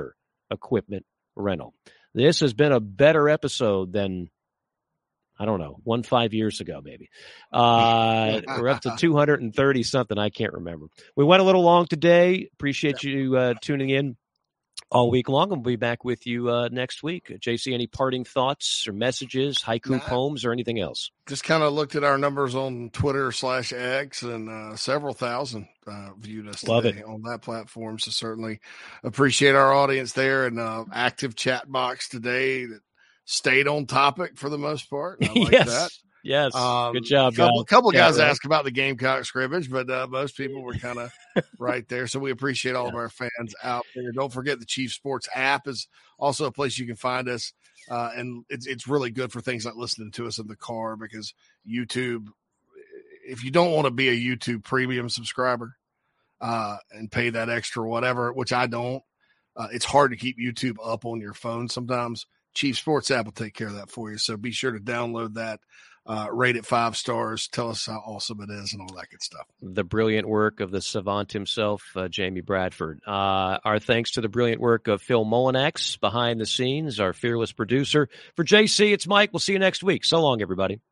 equipment rental. This has been a better episode than, I don't know, one five years ago, maybe. Uh, we're up to two hundred thirty something. I can't remember. We went a little long today. Appreciate you uh, tuning in all week long, and we'll be back with you uh, next week. J C, any parting thoughts or messages, haiku nah, poems, or anything else? Just kind of looked at our numbers on Twitter slash X, and uh, several thousand uh, viewed us Love today it. on that platform. So certainly appreciate our audience there, and uh, active chat box today that stayed on topic for the most part. I like yes. that. Yes, um, good job. A couple, couple yeah, guys right. asked about the Gamecock scrimmage, but uh, most people were kind of right there. So we appreciate all yeah. of our fans out there. Don't forget the Chief Sports app is also a place you can find us, uh, and it's it's really good for things like listening to us in the car, because YouTube, if you don't want to be a YouTube premium subscriber uh, and pay that extra whatever, which I don't, uh, it's hard to keep YouTube up on your phone sometimes. Chief Sports app will take care of that for you. So be sure to download that. Uh, rate it five stars. Tell us how awesome it is and all that good stuff. The brilliant work of the savant himself, uh, Jamie Bradford. Uh, our thanks to the brilliant work of Phil Molinax behind the scenes, our fearless producer. For J C, it's Mike. We'll see you next week. So long, everybody.